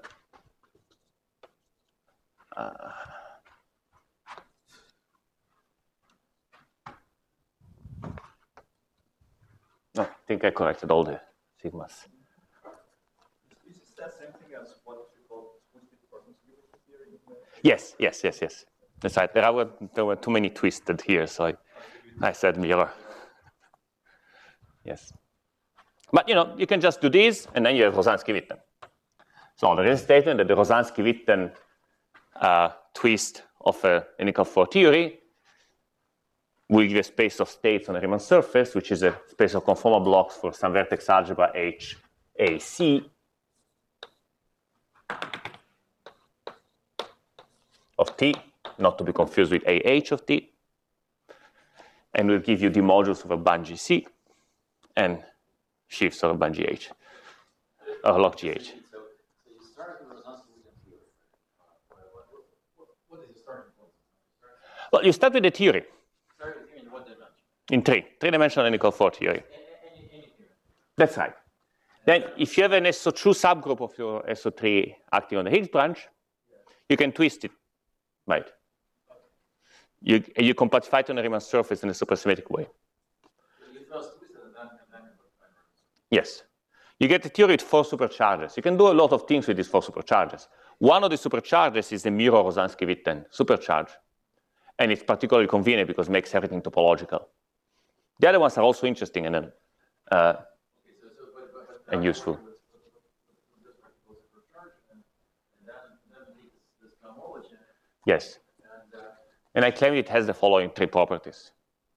no, I think I corrected all the sigmas. Is that same thing as what you call twisted Rosansky-Witten theory? Yes. That's right. There were too many twisted here, so I said mirror. Yes. But you can just do this, and then you have Rosansky-Witten. So there is a statement that the Rosansky-Witten twist of an unical 4 theory will give a space of states on a Riemann surface, which is a space of conformal blocks for some vertex algebra H, A, C of T, not to be confused with AH of T, and will give you the modules over band GC and sheaves over band GH, or log GH. So you start with Rosansky-Witten theory. What is the starting point? Well, you start with the theory. Start with theory in what dimension? In three-dimensional unical 4 theory. Any theory. That's right. Then if you have an SO2 subgroup of your SO3 acting on the Higgs branch, you can twist it, right? You compactify it on a Riemann surface in a supersymmetric way. You first twist it and then Yes. You get a theory with 4 supercharges. You can do a lot of things with these 4 supercharges. One of the supercharges is the Mirror-Rosansky-Witten supercharge. And it's particularly convenient because it makes everything topological. The other ones are also interesting. And then, okay, and useful. Yes. And I claim it has the following three properties.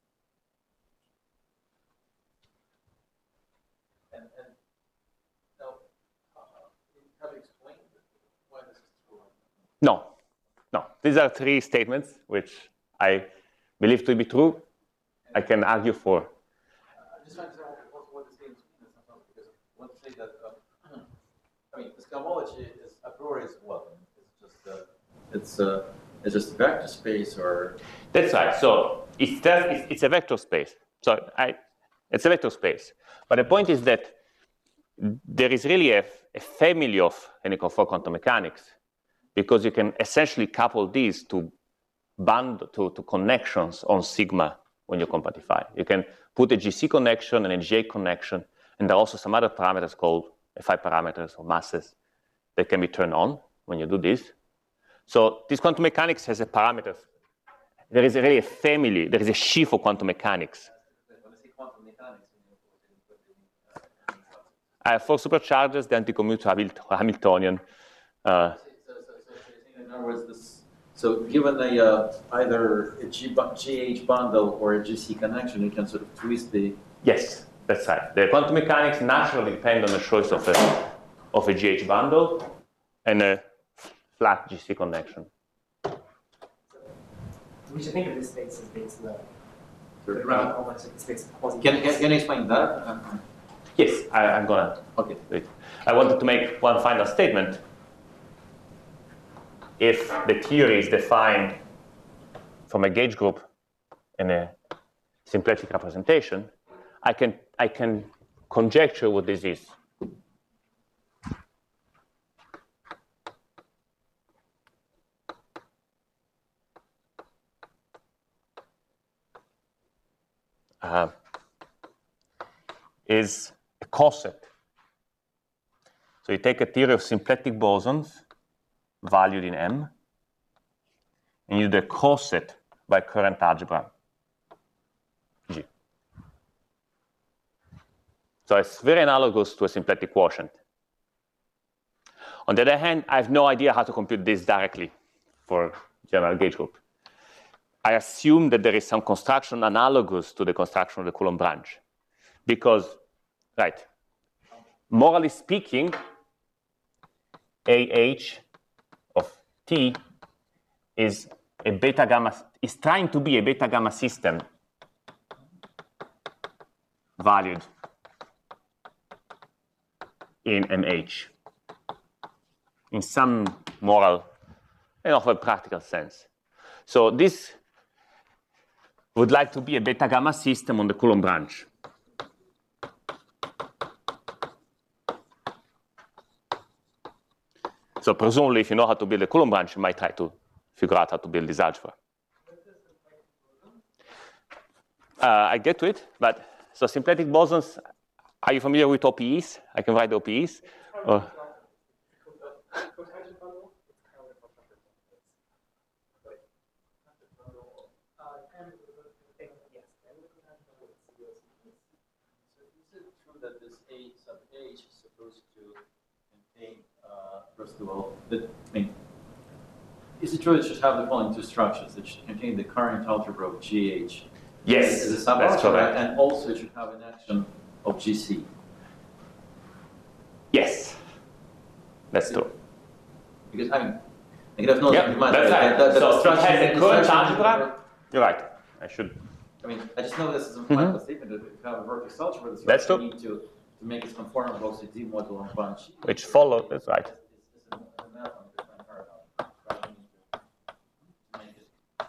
And now, have you explained why this is true? No. These are three statements which I believe to be true. I can argue for. I'm just trying to say what the statements mean. Because one say that, I mean, this cohomology is a priori is what? It's just a vector space, or that's right. So it's a vector space. It's a vector space. But the point is that there is really a family of Henniker-4 quantum mechanics, because you can essentially couple these to connections on sigma when you compactify. You can put a GC connection and a GA connection, and there are also some other parameters called Fi parameters or masses that can be turned on when you do this. So this quantum mechanics has a parameters. There is really a family. There is a sheaf of quantum mechanics. when I say quantum mechanics, For superchargers, the anticommutative Hamiltonian. so in other words, so given either a GH bundle or a GC connection, you can sort of twist the. Yes, that's right. The quantum mechanics naturally depend on the choice of a GH bundle and a flat GC connection. We should think of this space as being the ground complex space of quasi. Can you explain that? Yes, I'm gonna. Okay. Wait. I wanted to make one final statement. If the theory is defined from a gauge group in a symplectic representation, I can conjecture what this is. Is a coset. So you take a theory of symplectic bosons valued in M, and you do a coset by current algebra G. So it's very analogous to a symplectic quotient. On the other hand, I have no idea how to compute this directly for general gauge group. I assume that there is some construction analogous to the construction of the Coulomb branch. Because, right, morally speaking, AH of T is a beta gamma, is trying to be a beta gamma system valued in MH in some moral and of a practical sense. So this would like to be a beta gamma system on the Coulomb branch. So presumably, if you know how to build a Coulomb branch, you might try to figure out how to build this algebra. I get to it, but so symplectic bosons, are you familiar with OPEs? I can write the OPEs. That this A sub H is supposed to contain, first of all, is it true it should have the following two structures? It should contain the current algebra of GH. Yes, as a that's correct. And also it should have an action of GC. Yes, that's true. Because I mean, there's no Yep, that's right. So it has a current algebra. You're right. I should. I mean, I just know this is a final statement. If you have a vertex algebra, That's true. you need to make it conform to also D module on branch. Which follows, that's right. It's a math on the defined paradigm. To make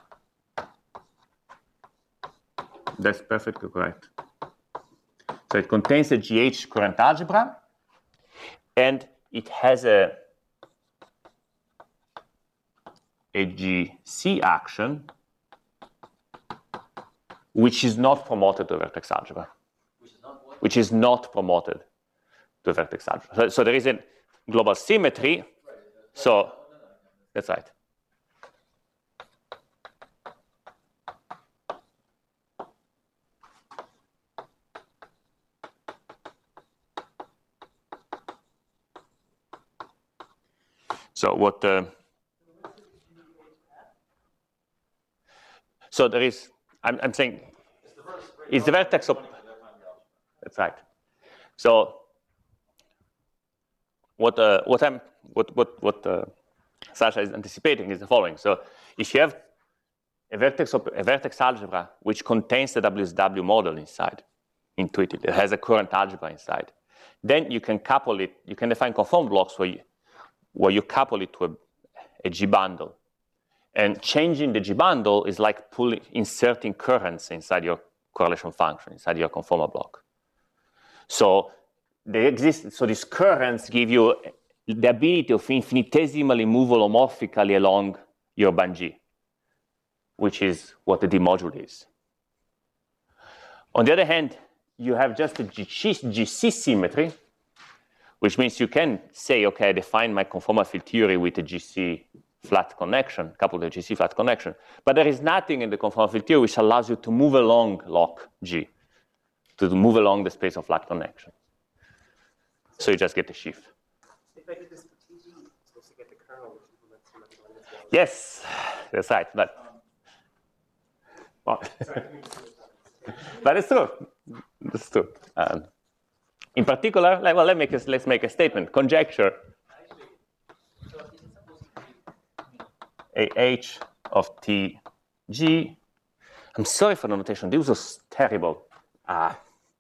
it. That's perfectly correct. So it contains a GH current algebra, and it has a GC action, which is not promoted to vertex algebra. Which is not promoted to vertex algebra. So there is a global symmetry. So that's right. So what? So there is. I'm saying it's the vertex of. That's right. So what Sasha is anticipating is the following. So if you have a vertex algebra which contains the WSW model inside, intuitively, it has a current algebra inside, then you can couple it. You can define conformal blocks where you couple it to a G bundle. And changing the G bundle is like inserting currents inside your correlation function, inside your conformal block. So these currents give you the ability of infinitesimally move holomorphically along your band G, which is what the D module is. On the other hand, you have just a GC symmetry, which means you can say, okay, I define my conformal field theory with a GC flat connection, coupled with a GC flat connection. But there is nothing in the conformal field theory which allows you to move along lock G, to move along the space of flat connections. So you just get a sheaf. If I did this for TG, I'm supposed to get the kernel, which implements symmetry as well. Yes, that's right. But it's true. It's true. In particular, let's make a statement. Conjecture AH of TG. I'm sorry for the notation. This was terrible. AH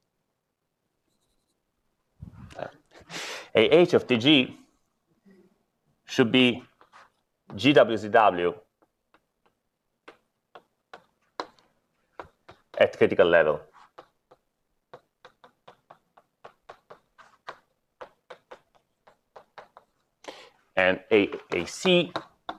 of TG should be GWZW at critical level. And AAC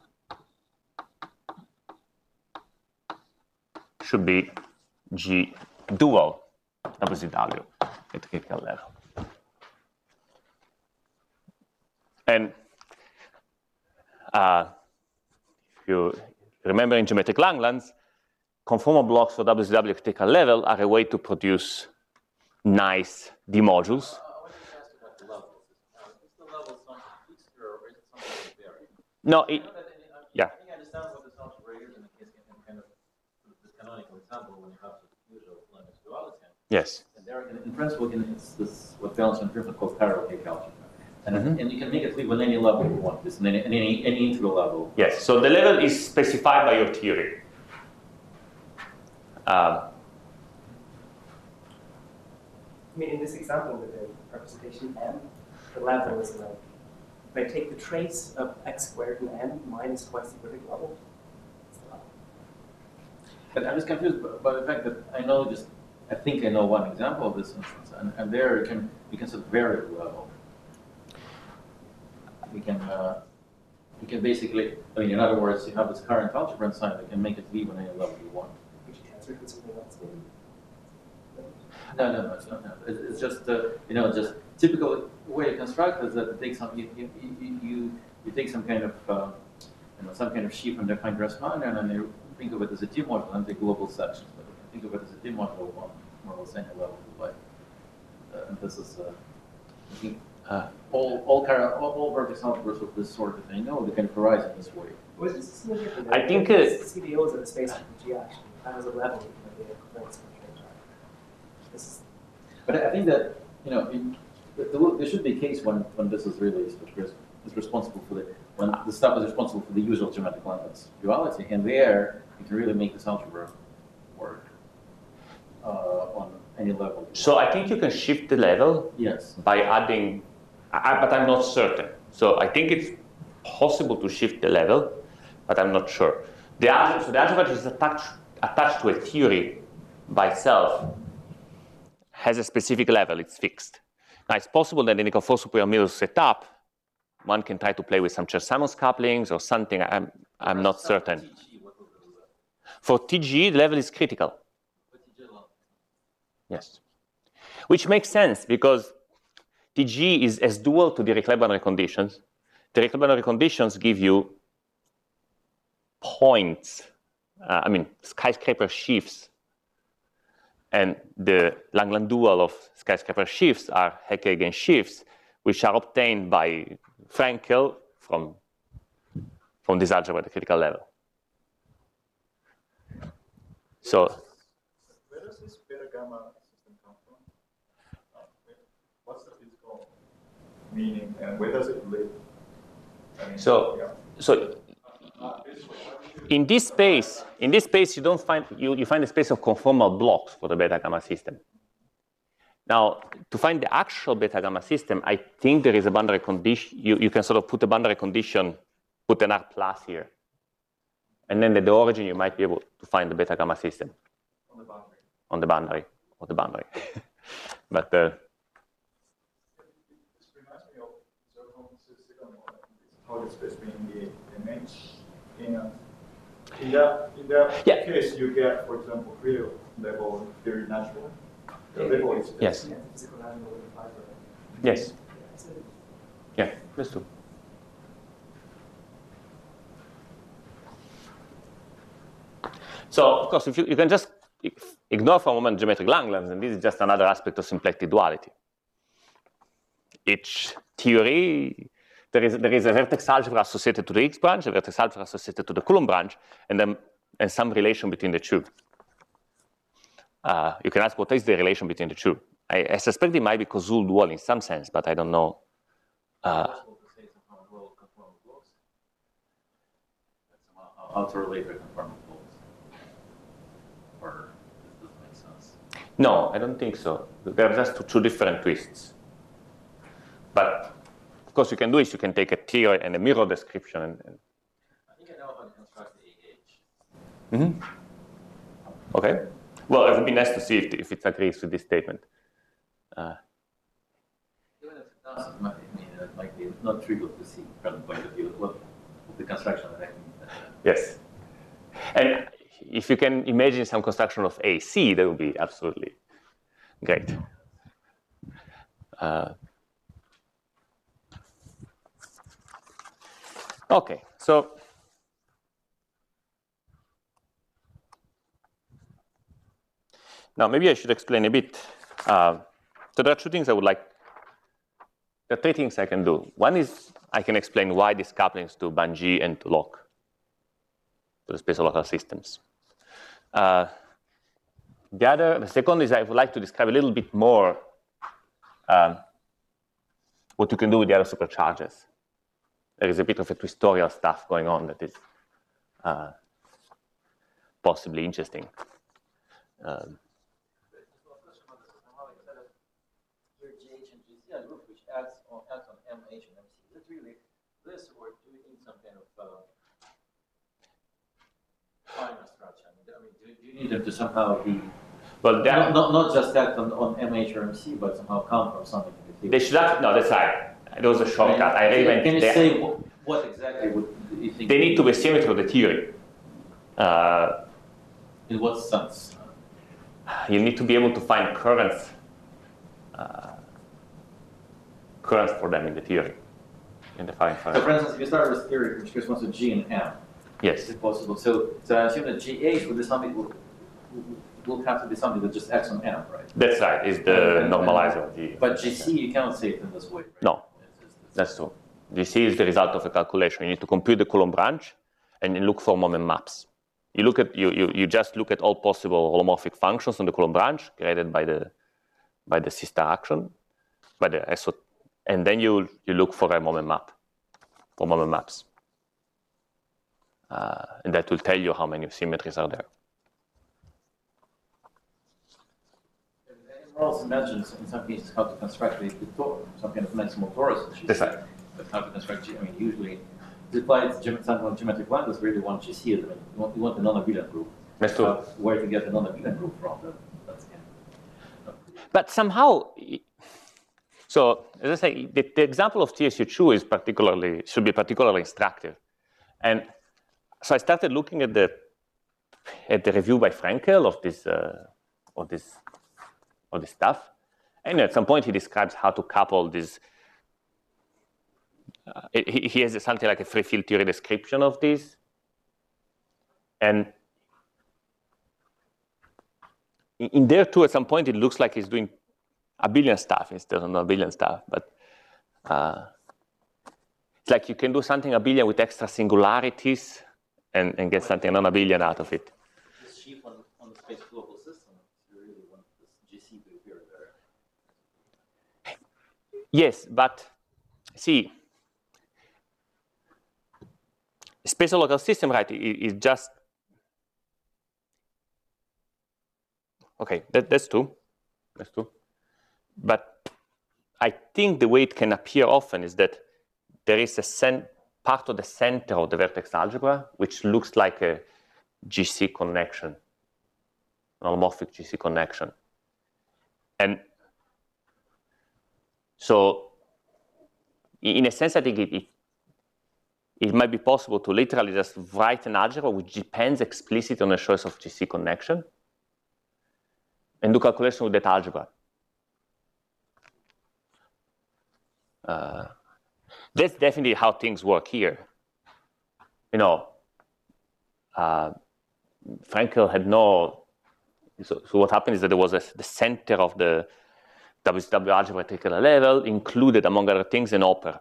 should be G dual WZW at critical level. And if you remember in geometric Langlands, conformal blocks for WZW at critical level are a way to produce nice D modules. No, yeah. I think I understand what this algebra is in the case of kind of this canonical example when you have the usual limit duality. Yes. And there, in principle, it's this what Valentin and Griffith calls parallel-cake algebra. And you can make it live on any level you want, this in any integral level. Yes, so the level is specified by your theory. I mean, in this example with the representation M, the level is like, if I take the trace of x squared in M minus twice the vertical level, it's the level. But I'm just confused by the fact that I think I know one example of this instance, and there we can set variable level. We can basically, in other words, you have this current algebra inside that can make it live on any level you want. Could you transfer it to something else maybe? No, it's not. It's just just typical way to construct is that it takes some you take some kind of some kind of sheaf and define Grassmann, and then you think of it as a D module and the global sections. But you can think of it as a D module on more or less any level you like. And this is all vertex algebras of this sort that I know they can arise in this way. Was this something different? I think the CDOs are the space of the G actually. That was a level you can be a covariance function. But I think that there should be a case when this is really responsible for when the stuff is responsible for the usual geometric Langlands duality, and there you can really make this algebra work on any level. So I think you can shift the level by adding, but I'm not certain. So I think it's possible to shift the level, but I'm not sure. The algebra is attached to a theory by itself has a specific level, it's fixed. Now it's possible that in a conformal superior middle setup, one can try to play with some Chern-Simons couplings or something. I'm not certain. For TG, the level is critical. Yes. Which makes sense because TG is as dual to Dirichlet boundary conditions. Dirichlet boundary conditions give you points, skyscraper sheaves. And the Langland dual of skyscraper sheaves are Hecke-Hagen sheaves, which are obtained by Frenkel from from this algebra at the critical level. So where does this beta gamma system come from? What's the physical meaning and where does it live? I mean, so in this space, you don't find you find a space of conformal blocks for the beta gamma system. Now, to find the actual beta gamma system, I think there is a boundary condition. You can sort of put a boundary condition, put an R plus here, and then at the origin you might be able to find the beta gamma system on the boundary. On the boundary, or the boundary. But this reminds me of Zerholm's second one, this target space being the image. And in that case, you get, for example, Creel level very natural. The level is yes. Yes. Yeah, that's true. So, of course, if you can just ignore for a moment geometric Langlands, and this is just another aspect of symplectic duality. Each theory, there is a vertex algebra associated to the X branch, a vertex algebra associated to the Coulomb branch, and some relation between the two. You can ask what is the relation between the two. I suspect it might be Koszul dual in some sense, but I don't know. How to relate the conformal poles? Or does this make sense? No, I don't think so. They're just two different twists. But of course, you can do is you can take a theory and a mirror description. And I think I know how to construct the AH. Mm-hmm. Okay. Well, it would be nice to see if it agrees with this statement. Even if it doesn't, it might be not trivial to see from the point of view of the construction of that. Yes. And if you can imagine some construction of AC, that would be absolutely great. Okay, so now maybe I should explain a bit. So there are two things I would like. There are three things I can do. One is I can explain why these couplings to Bangee and to Locke, to the space of local systems. The second is I would like to describe a little bit more what you can do with the other supercharges. There is a bit of a twistorial stuff going on that is possibly interesting. Your GH and GC are group which acts on MH and MC. Is it really this, or do you need some kind of finer structure? I mean, do you need them to somehow be Well, not just act on MH or MC, but somehow come from something in the they should have, no, that's right. There was a shortcut. Can you say what exactly would you think? They need to be symmetry of the theory. In what sense? You need to be able to find currents for them in the theory, in the fine. So, for instance, if you start with theory which corresponds to G and M, yes, is it possible? So I assume that GH would be something will have to be something that just acts on M, right? that's right. Is the normalizer of G. But GC, you cannot say it in this way, right? No, that's true. GC is the result of a calculation. You need to compute the Coulomb branch, and you look for moment maps. You look at you just look at all possible holomorphic functions on the Coulomb branch created by the sister action, by the SO, and then you look for a moment map, for moment maps, and that will tell you how many symmetries are there. Rawls mentions in some cases how to construct some kind of maximal torus. That's right. But how to construct G? I mean, usually, despite geometric lambdas, really want GC. I mean, you want the non-abelian group. That's true. Where to get the non-abelian group from? That's But somehow, so as I say, the example of TSU2 should be particularly instructive. And so I started looking at the review by Frenkel of this stuff, and at some point he describes how to couple this. He has something like a free field theory description of this, and in there too, at some point it looks like he's doing abelian stuff instead of non-abelian stuff. But It's like you can do something abelian with extra singularities and get something non-abelian out of it. This sheaf on the space global system, you really want this GC to appear there. Yes, but see, spatial local system, right, is just, okay, that's true. That's true. But I think the way it can appear often is that there is a part of the center of the vertex algebra which looks like a GC connection, an holomorphic GC connection. And so in a sense, I think it might be possible to literally just write an algebra which depends explicitly on a choice of GC connection and do calculation with that algebra. That's definitely how things work here. You know, Frenkel had no, so what happened is that there was the center of the WCW algebra at particular level included, among other things, an opera.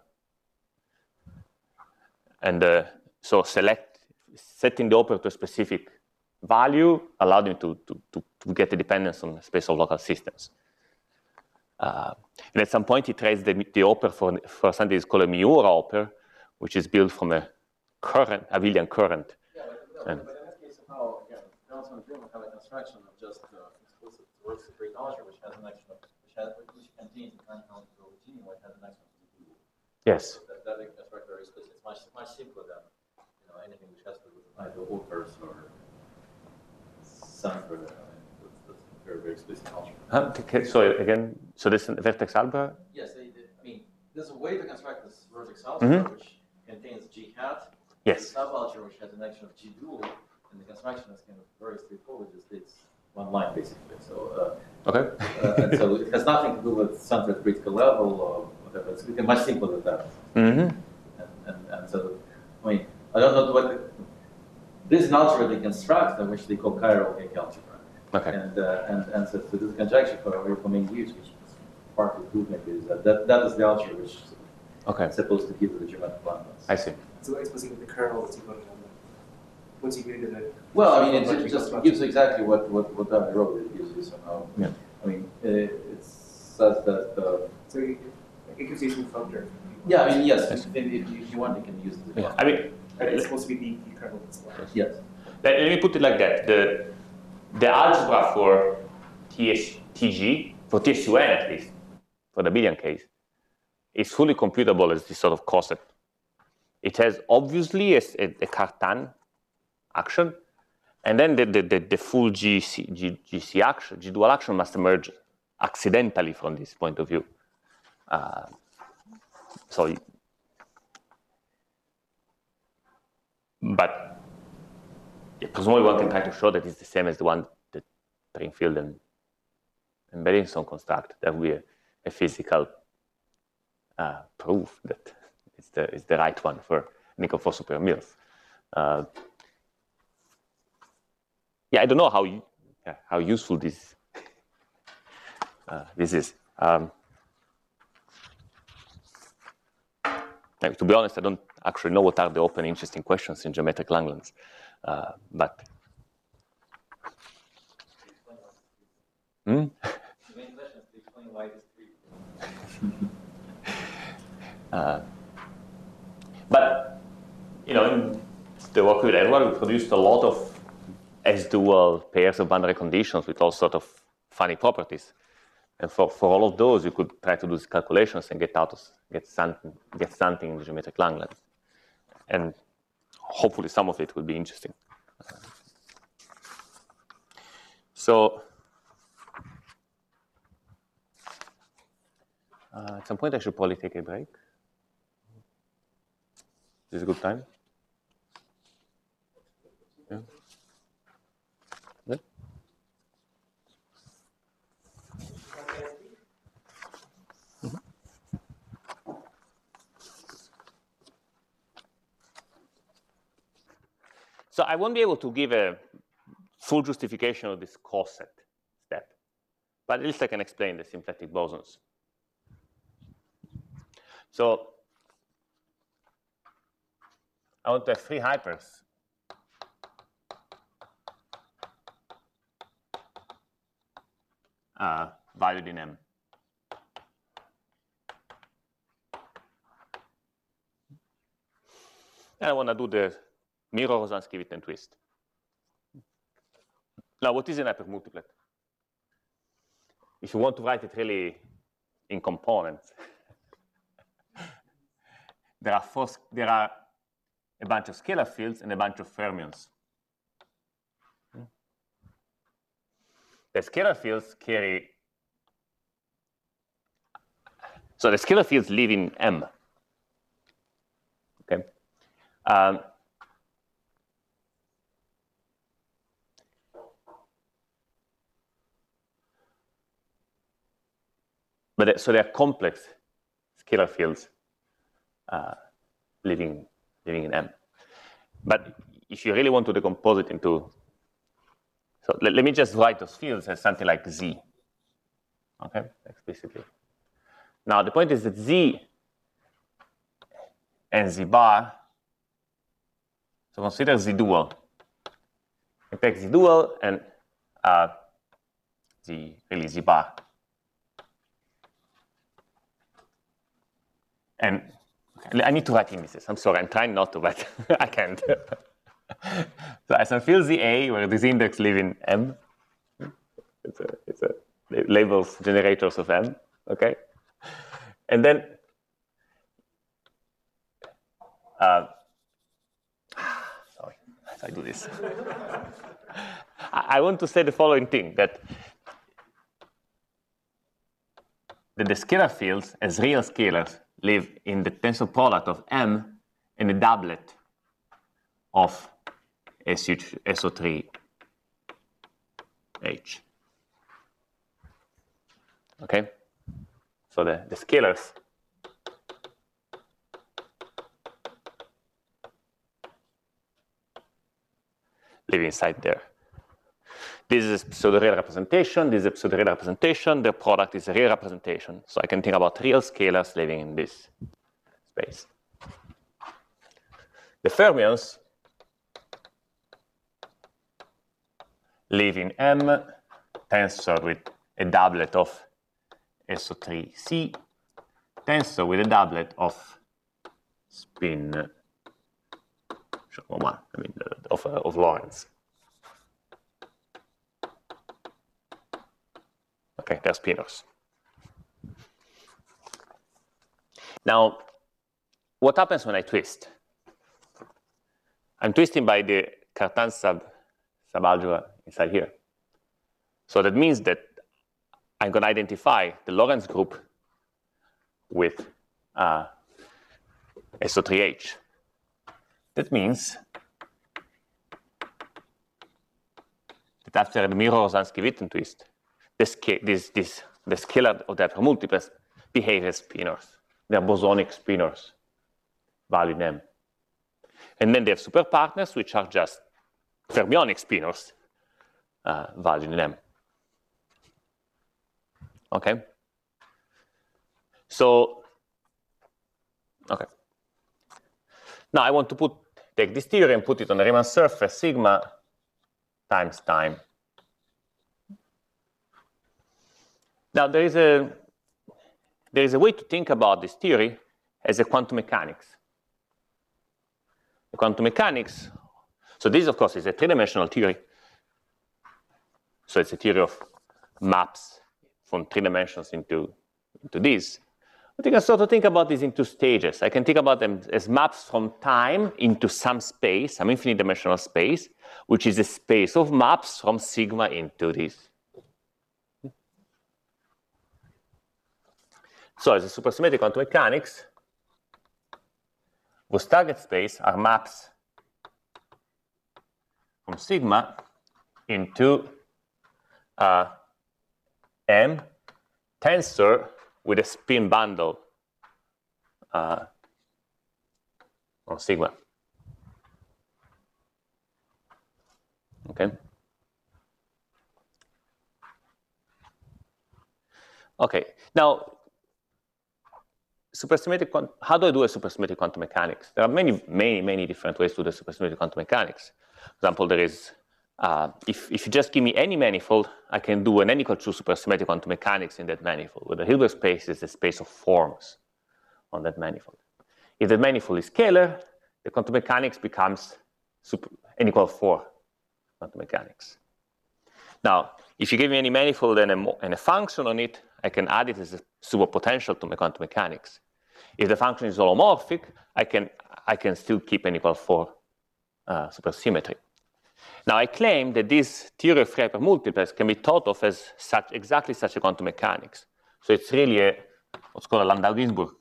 And so setting the opera to a specific value allowed him to get the dependence on the space of local systems. And at some point, he traced the opera for something that's called a Miura opera, which is built from a current, abelian current. Yeah, but in that case, somehow, Johnson and Freeman have a construction of just explicit works of great algebra, which has an action of, which contains the current element of G, which has an action of G. Yes. So that construct very explicit. It's much simpler than anything which has to do with either operas or Sanford. Very, very explicit algebra. So again, so this is vertex algebra? Yes, I mean, there's a way to construct this vertex algebra which contains G hat. Yes. Sub algebra which has an action of G dual, and the construction is kind of very straightforward. It's one line basically. So okay. And so it has nothing to do with Sanford critical level or whatever. It's much simpler than that. Mm-hmm. And so, I mean, I don't know what this is an algebra they construct, which they call chiral-cake algebra. Okay. And so this is conjecture for many years, which is partly proved maybe is that is the algebra which is supposed to give the geometric abundance. I see. So explicitly with the kernel, once you get into the well, I mean, it just gives exactly what David wrote. It gives you somehow. Yeah. I mean, it says that. So it gives you some functor. Yeah, I mean, yes. If you want, you can use it. Yeah. I mean, it's supposed to be the kernel. Yes. Let me put it like that. The algebra for TG, for TSUN at least, for the abelian case, is fully computable as this sort of coset. It has obviously a Cartan action, and then the full GC action, G dual action must emerge accidentally from this point of view. But presumably one can try to show that it's the same as the one that Drinfeld and Bedington construct. That will be a physical proof that it's the right one for nickel for superior Mills. Yeah, I don't know how useful this is. To be honest, I don't actually know what are the open interesting questions in geometric Langlands, but. The main question is to explain why it is 3. But in the work with Edward, we produced a lot of S-dual pairs of boundary conditions with all sorts of funny properties. And for all of those, you could try to do these calculations and get something in the geometric Langlands. And hopefully some of it will be interesting. So at some point, I should probably take a break. Is this a good time? Yeah. Good? So I won't be able to give a full justification of this coset step, but at least I can explain the symplectic bosons. So I want to have 3 hypers. Valued in M. And I want to do the Mirror-Rosansky-Witten twist. Now, what is an hypermultiplet? If you want to write it really in components, there are a bunch of scalar fields and a bunch of fermions. The scalar fields carry, so the scalar fields live in M. Okay. So they're complex scalar fields living in M. But if you really want to decompose it into, so let me just write those fields as something like Z, okay, explicitly. Now the point is that Z and Z bar, so consider Z dual. I take Z dual and Z bar. And I need to write indices. I'm sorry, I'm trying not to, but I can't. So as I field ZA, where these index live in M, it's a labels generators of M, okay? And then, sorry, as I do this. I want to say the following thing, that the scalar fields as real scalars live in the tensor product of M and the doublet of SO3H. Okay? So the scalars live inside there. This is a pseudo-real representation, this is a pseudo-real representation, the product is a real representation. So I can think about real scalars living in this space. The fermions live in M, tensor with a doublet of SO3C, tensor with a doublet of spin, of Lorentz. Okay, they're spinors. Now, what happens when I twist? I'm twisting by the Cartan subalgebra inside here. So that means that I'm going to identify the Lorentz group with SO3H. That means that after the Mirror-Rosansky-Witten twist, the scalar of the hypermultiplets behave as spinors. They're bosonic spinors, valued in M. And then they have superpartners, which are just fermionic spinors, valued in M. Okay? So, okay. Now I want to take this theory and put it on the Riemann surface, sigma times time. Now there is a way to think about this theory as a quantum mechanics. The quantum mechanics, so this of course is a three-dimensional theory. So it's a theory of maps from 3 dimensions into this. But you can sort of think about this in 2 stages. I can think about them as maps from time into some space, some infinite dimensional space, which is a space of maps from sigma into this. So as a supersymmetric quantum mechanics, whose target space are maps from sigma into M tensor with a spin bundle on sigma. Okay. Okay. Now, how do I do a supersymmetric quantum mechanics? There are many different ways to do the supersymmetric quantum mechanics. For example, there is, if you just give me any manifold, I can do an n equal 2 supersymmetric quantum mechanics in that manifold, where the Hilbert space is the space of forms on that manifold. If the manifold is scalar, the quantum mechanics becomes n equal 4 quantum mechanics. Now, if you give me any manifold and a function on it, I can add it as a superpotential to my quantum mechanics. If the function is holomorphic, I can still keep n equal 4 supersymmetry. Now, I claim that this theory of free hypermultiplets can be thought of as exactly such a quantum mechanics. So it's really what's called a Landau-Ginzburg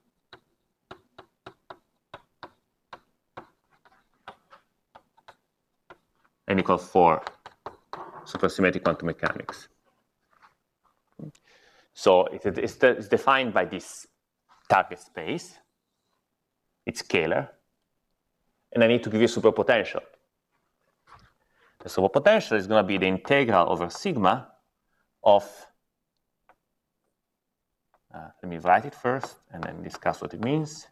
n equal 4 supersymmetric quantum mechanics. So it's defined by this target space. It's scalar. And I need to give you a superpotential. The superpotential is going to be the integral over sigma of, let me write it first and then discuss what it means.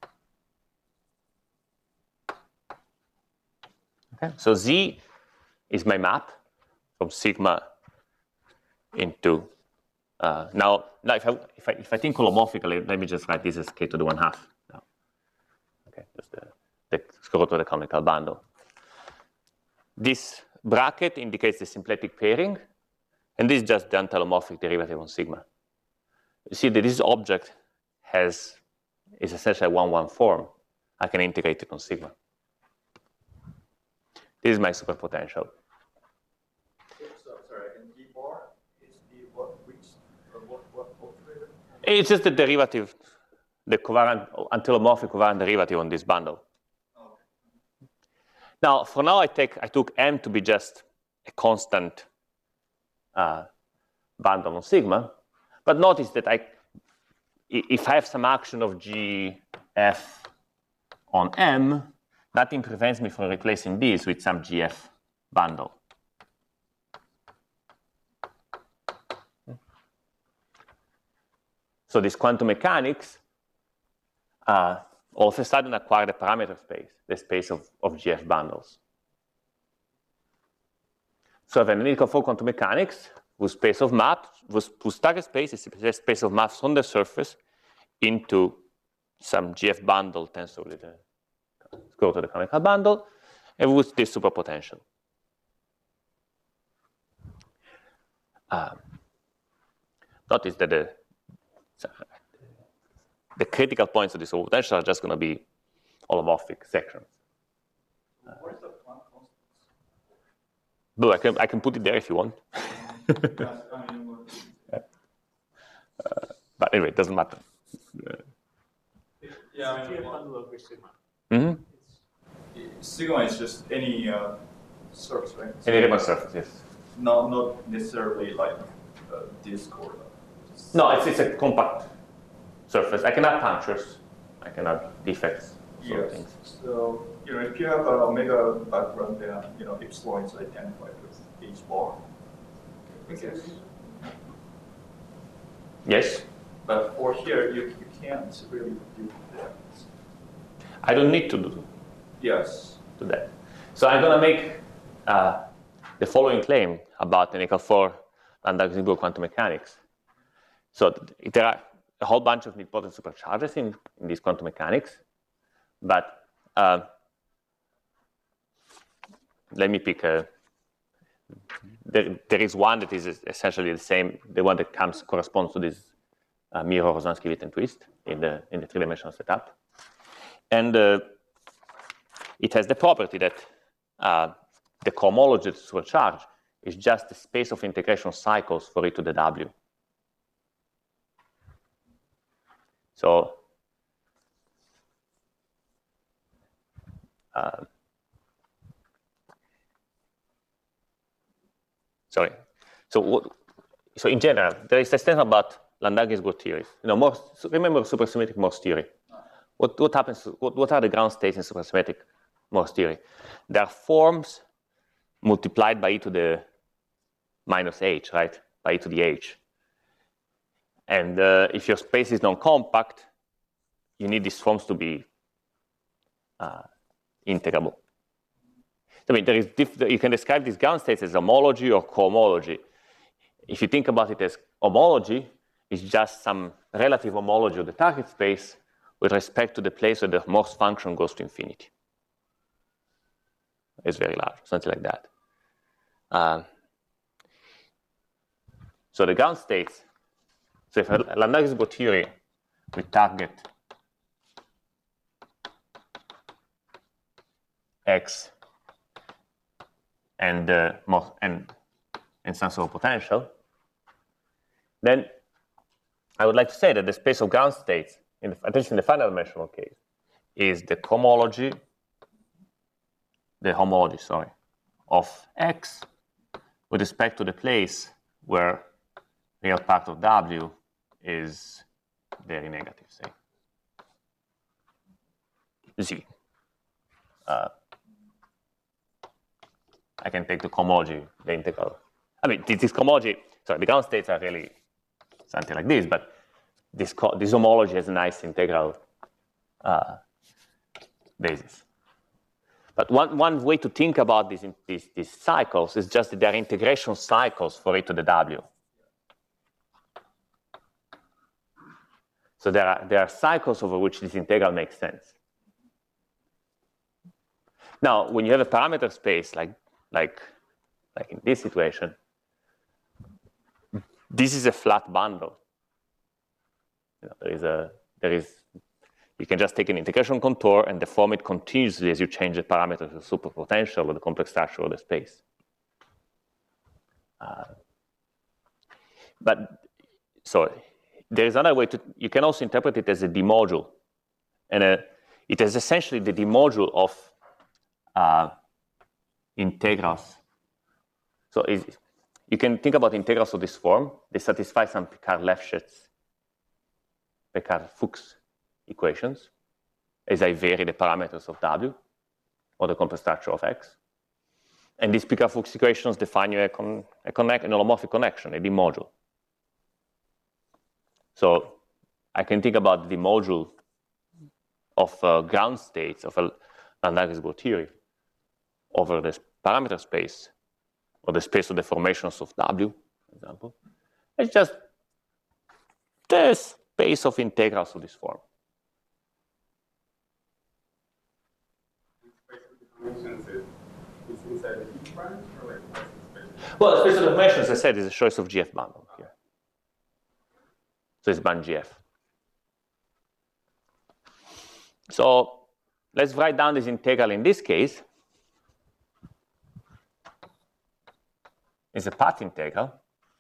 Okay, so Z is my map from sigma into, now if I think holomorphically, let me just write this as k to the 1/2. No. Okay, just the square root of the canonical bundle. This bracket indicates the symplectic pairing, and this is just the antelomorphic derivative on sigma. You see that this object is essentially a 1-1 form. I can integrate it on sigma. This is my superpotential. Sorry, and d bar is the what operator? It's just the derivative, the covariant, antelomorphic covariant derivative on this bundle. Oh. Now, for now, I took M to be just a constant bundle on sigma, but notice that if I have some action of GF on M, nothing prevents me from replacing this with some GF bundle. So this quantum mechanics all of a sudden acquire the parameter space, the space of GF bundles. So I have an n equal 4 quantum mechanics whose space of maps, whose target space is the space of maps on the surface into some GF bundle tensor with the square root of the canonical bundle, and with this superpotential. Notice that the critical points of this superpotential are just going to be holomorphic sections. What is the Planck constant? But I can put it there if you want. Yes, I mean, But anyway, it doesn't matter. yeah, I mean, bundle over sigma. Mm-hmm. sigma is just any surface, right? Any Riemann surface, yes. Not necessarily like disk or. No, it's a compact surface. I can add punctures. I can add defects. Sort of Yes. things. So if you have an omega background, then epsilon is identified with H bar. I guess. Yes. But for here, you can't really do that. I don't need to do Yes. that. So I'm going to make the following claim about n equal 4 Landau-Ginzburg quantum mechanics. So there are a whole bunch of nilpotent supercharges in this quantum mechanics, but let me pick there is one that is essentially the same, the one that corresponds to this mirror Rosansky-Witten twist in the three-dimensional setup. And it has the property that the cohomology to supercharge is just the space of integration cycles for e to the w. So sorry. So in general, there is a statement about Landau-Ginzburg theories. Remember supersymmetric Morse theory. What happens? What are the ground states in supersymmetric Morse theory? There are forms multiplied by e to the minus h, right? By e to the h. And if your space is non-compact, you need these forms to be integrable. I mean, you can describe these ground states as homology or cohomology. If you think about it as homology, it's just some relative homology of the target space with respect to the place where the Morse function goes to infinity. It's very large, something like that. So the ground states, so if Landau-Gisborne theory with target X and some sort of potential, then I would like to say that the space of ground states, at least in the final dimensional case, is the homology of X with respect to the place where real part of W is very negative, say. Z. I can take the homology, the integral. I mean, this homology, sorry, the ground states are really something like this, but this homology has a nice integral basis. But one way to think about these cycles is just that they are integration cycles for e to the W. So there are cycles over which this integral makes sense. Now, when you have a parameter space like in this situation, this is a flat bundle. You can just take an integration contour and deform it continuously as you change the parameters of the superpotential or the complex structure of the space. So there is another way you can also interpret it as a D-module. And it is essentially the D-module of integrals. So you can think about integrals of this form. They satisfy some Picard-Lefschetz, Picard-Fuchs equations as I vary the parameters of W or the complex structure of X. And these Picard-Fuchs equations define you a holomorphic connection, a D-module. So I can think about the module of ground states of a Landau-Gisborne theory over this parameter space or the space of the formations of W, for example. It's just the space of integrals of this form. It's inside the each branch, or like what's the space? Well, the space of the formations, as I said, is a choice of GF bundle here. So it's band GF. So let's write down this integral in this case. It's a path integral.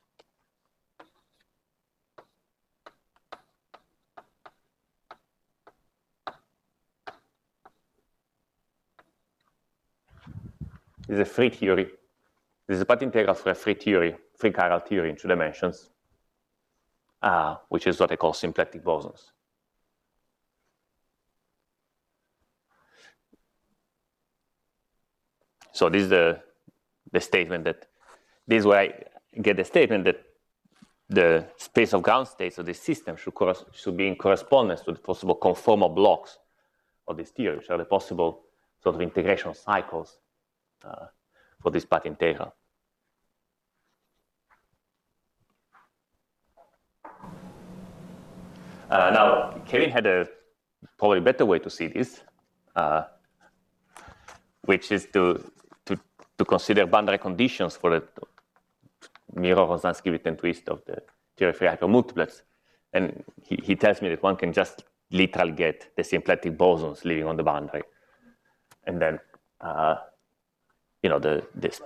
This is a free theory. This is a path integral for a free theory, free chiral theory in 2 dimensions, which is what I call symplectic bosons. So this is the statement that, this is where I get the statement that the space of ground states of this system should be in correspondence to the possible conformal blocks of this theory, which are the possible sort of integration cycles for this path integral. Now, Kevin had a probably better way to see this, which is to consider boundary conditions for the mirror Rozansky-Witten twist of the theory of free hypermultiplets. And he tells me that one can just literally get the symplectic bosons living on the boundary. And then, this.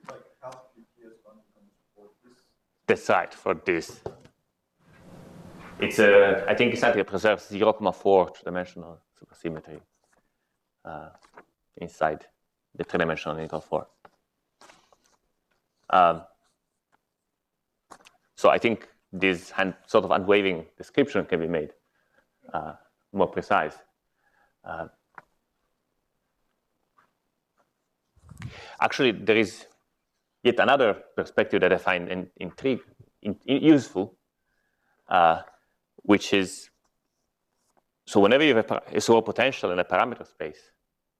That's right, for this. It's I think exactly it preserves 0.4 two-dimensional supersymmetry inside the 3-dimensional integral form. So I think this sort of unwavering description can be made more precise. Actually, there is yet another perspective that I find useful, which is So whenever you have a superpotential in a parameter space,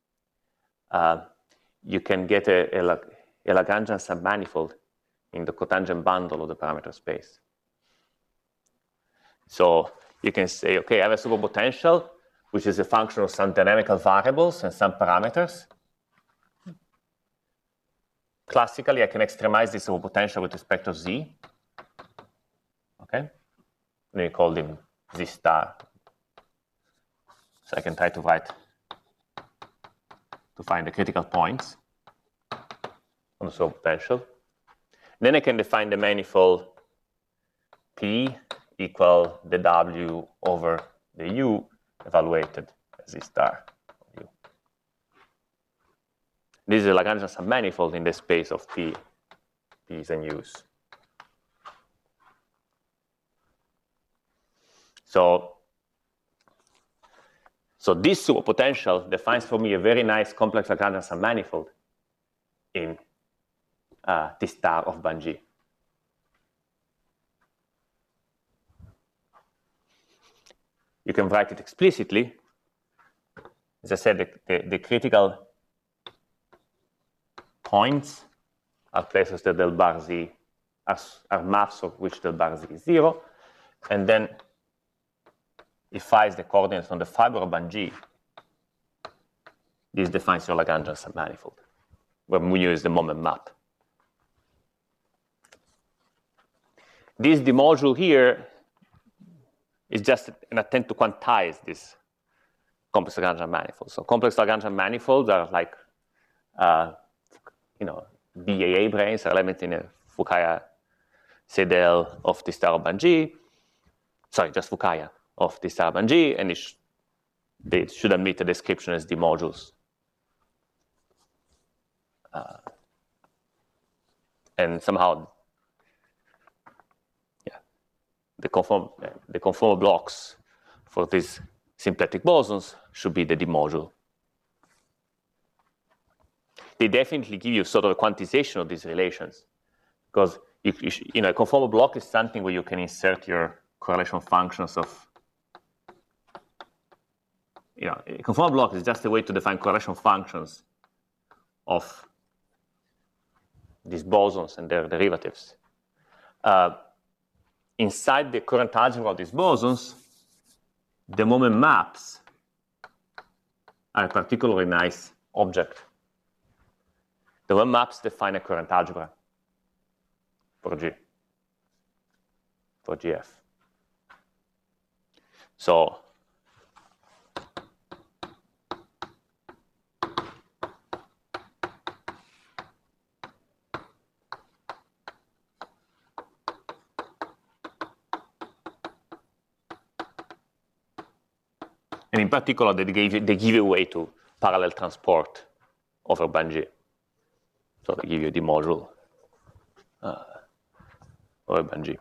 you can get a Lagrangian submanifold in the cotangent bundle of the parameter space. So you can say, okay, I have a superpotential, which is a function of some dynamical variables and some parameters. Classically, I can extremize this superpotential with respect to Z. Okay? And we call them Z star. So I can try to find the critical points on the superpotential. Then I can define the manifold P equal the W over the U evaluated as Z star of U. This is a Lagrangian submanifold in the space of P's and U's. So this superpotential defines for me a very nice complex Lagrangian submanifold in T star of Bun-G. You can write it explicitly. As I said, the critical points are places that del bar Z are maps of which del bar Z is 0. And then if phi is the coordinates on the fiber of Bun-G, this defines your Lagrangian submanifold, where mu is the moment map. This D-module here is just an attempt to quantize this complex Lagrangian manifold. So complex Lagrangian manifolds are like, BAA branes, are elements in a Fukaya Seidel of T star of Bun-G. Sorry, just Fukaya of T star of Bun-G, and they shouldn't meet the description as D-modules. And somehow, the conformal blocks for these symplectic bosons should be the D-module. They definitely give you sort of a quantization of these relations, because a conformal block is something where you can insert your correlation functions of. A conformal block is just a way to define correlation functions of these bosons and their derivatives. Inside the current algebra of these bosons, the moment maps are a particularly nice object. The moment maps define a current algebra for G, for GF. So and in particular, they give away to parallel transport over Bun-G. So they give you the module over Bun-G.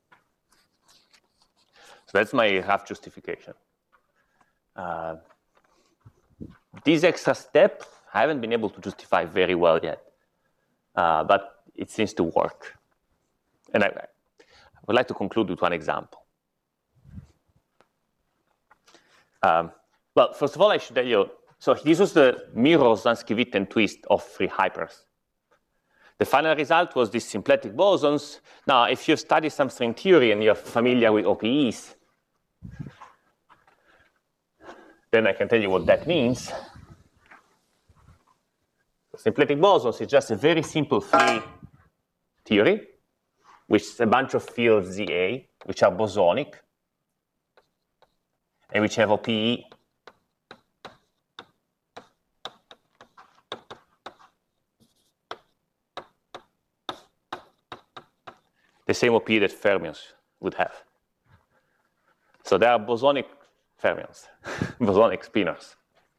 So that's my rough justification. This extra step, I haven't been able to justify very well yet, but it seems to work. And I would like to conclude with one example. Well, first of all, I should tell you, so this was the Mir-Rozansky-Witten twist of free hypers. The final result was these symplectic bosons. Now, if you've studied some string theory and you're familiar with OPEs, then I can tell you what that means. Symplectic bosons is just a very simple free theory, which is a bunch of fields ZA, which are bosonic, and which have OPE the same OPE that fermions would have. So they are bosonic fermions, bosonic spinors.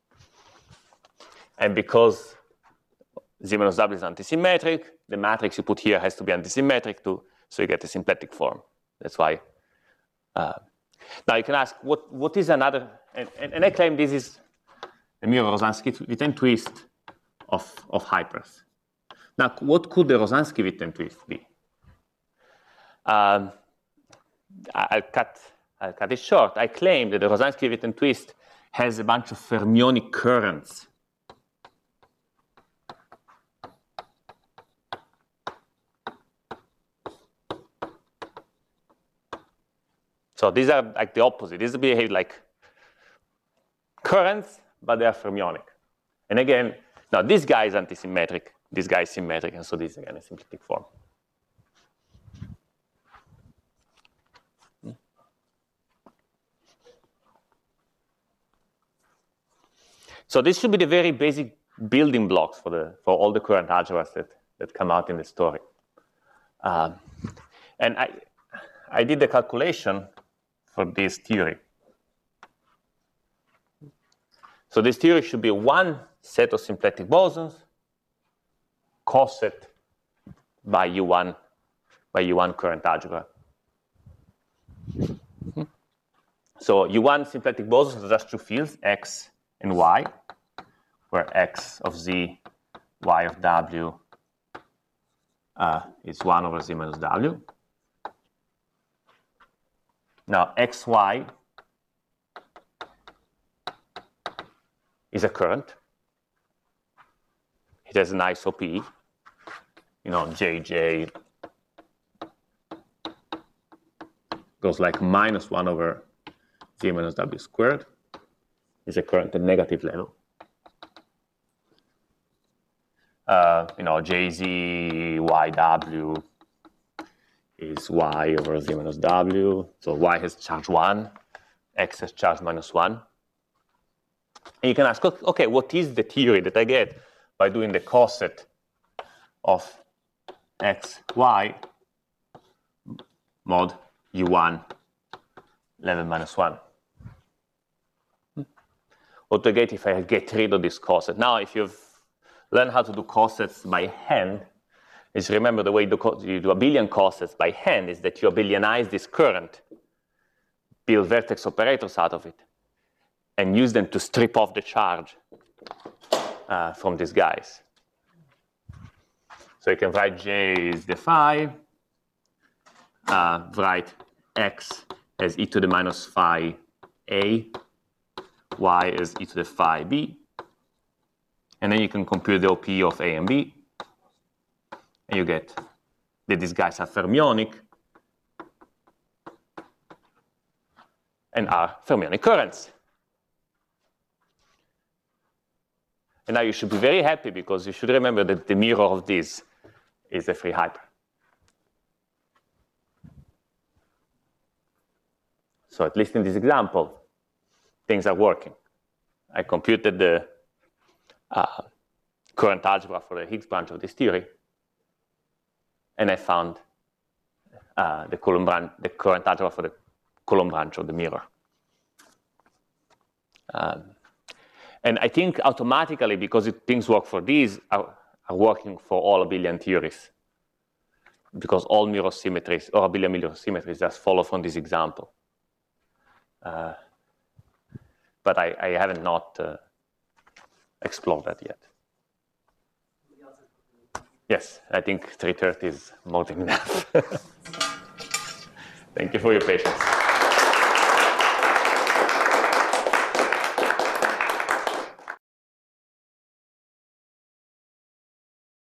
And because Z minus W is antisymmetric, the matrix you put here has to be antisymmetric too, so you get a symplectic form. That's why. Now you can ask, what is another, and I claim this is a Mir-Rozansky-Witten twist of hypers. Now, what could the Rozansky-Witten twist be? I'll cut I'll cut it short. I claim that the Rosansky-Witten twist has a bunch of fermionic currents. So these are like the opposite. These behave like currents, but they are fermionic. And again, now this guy is antisymmetric. This guy is symmetric, and so this is again a symplectic form. So this should be the very basic building blocks for all the current algebras that come out in the story. And I did the calculation for this theory. So this theory should be one set of symplectic bosons coset by U1 current algebra. So U1 symplectic bosons are just two fields, X and Y, where X of Z, Y of W is 1 over Z minus W. Now XY is a current. It has an isop, JJ goes like minus 1 over Z minus W squared. Is a current at negative level. JZ YW is Y over Z minus W. So Y has charge 1, X has charge minus 1. And you can ask, okay, what is the theory that I get by doing the coset of X, Y mod U1 level minus 1? What do I get if I get rid of this coset? Now, if you've learned how to do cosets by hand, is remember the way you do abelian cosets by hand is that you abelianize this current, build vertex operators out of it, and use them to strip off the charge from these guys. So you can write J is the phi, write X as e to the minus phi A, Y is e to the phi B, and then you can compute the OP of A and B, and you get that these guys are fermionic and are fermionic currents. And now you should be very happy because you should remember that the mirror of this is a free hyper. So at least in this example, things are working. I computed the current algebra for the Higgs branch of this theory, and I found the current algebra for the Coulomb branch of the mirror. And I think automatically, because things work for these, are working for all abelian theories, because all mirror symmetries or abelian mirror symmetries just follow from this example. But I haven't not explored that yet. Yes, I think 3:30 is more than enough. Thank you for your patience.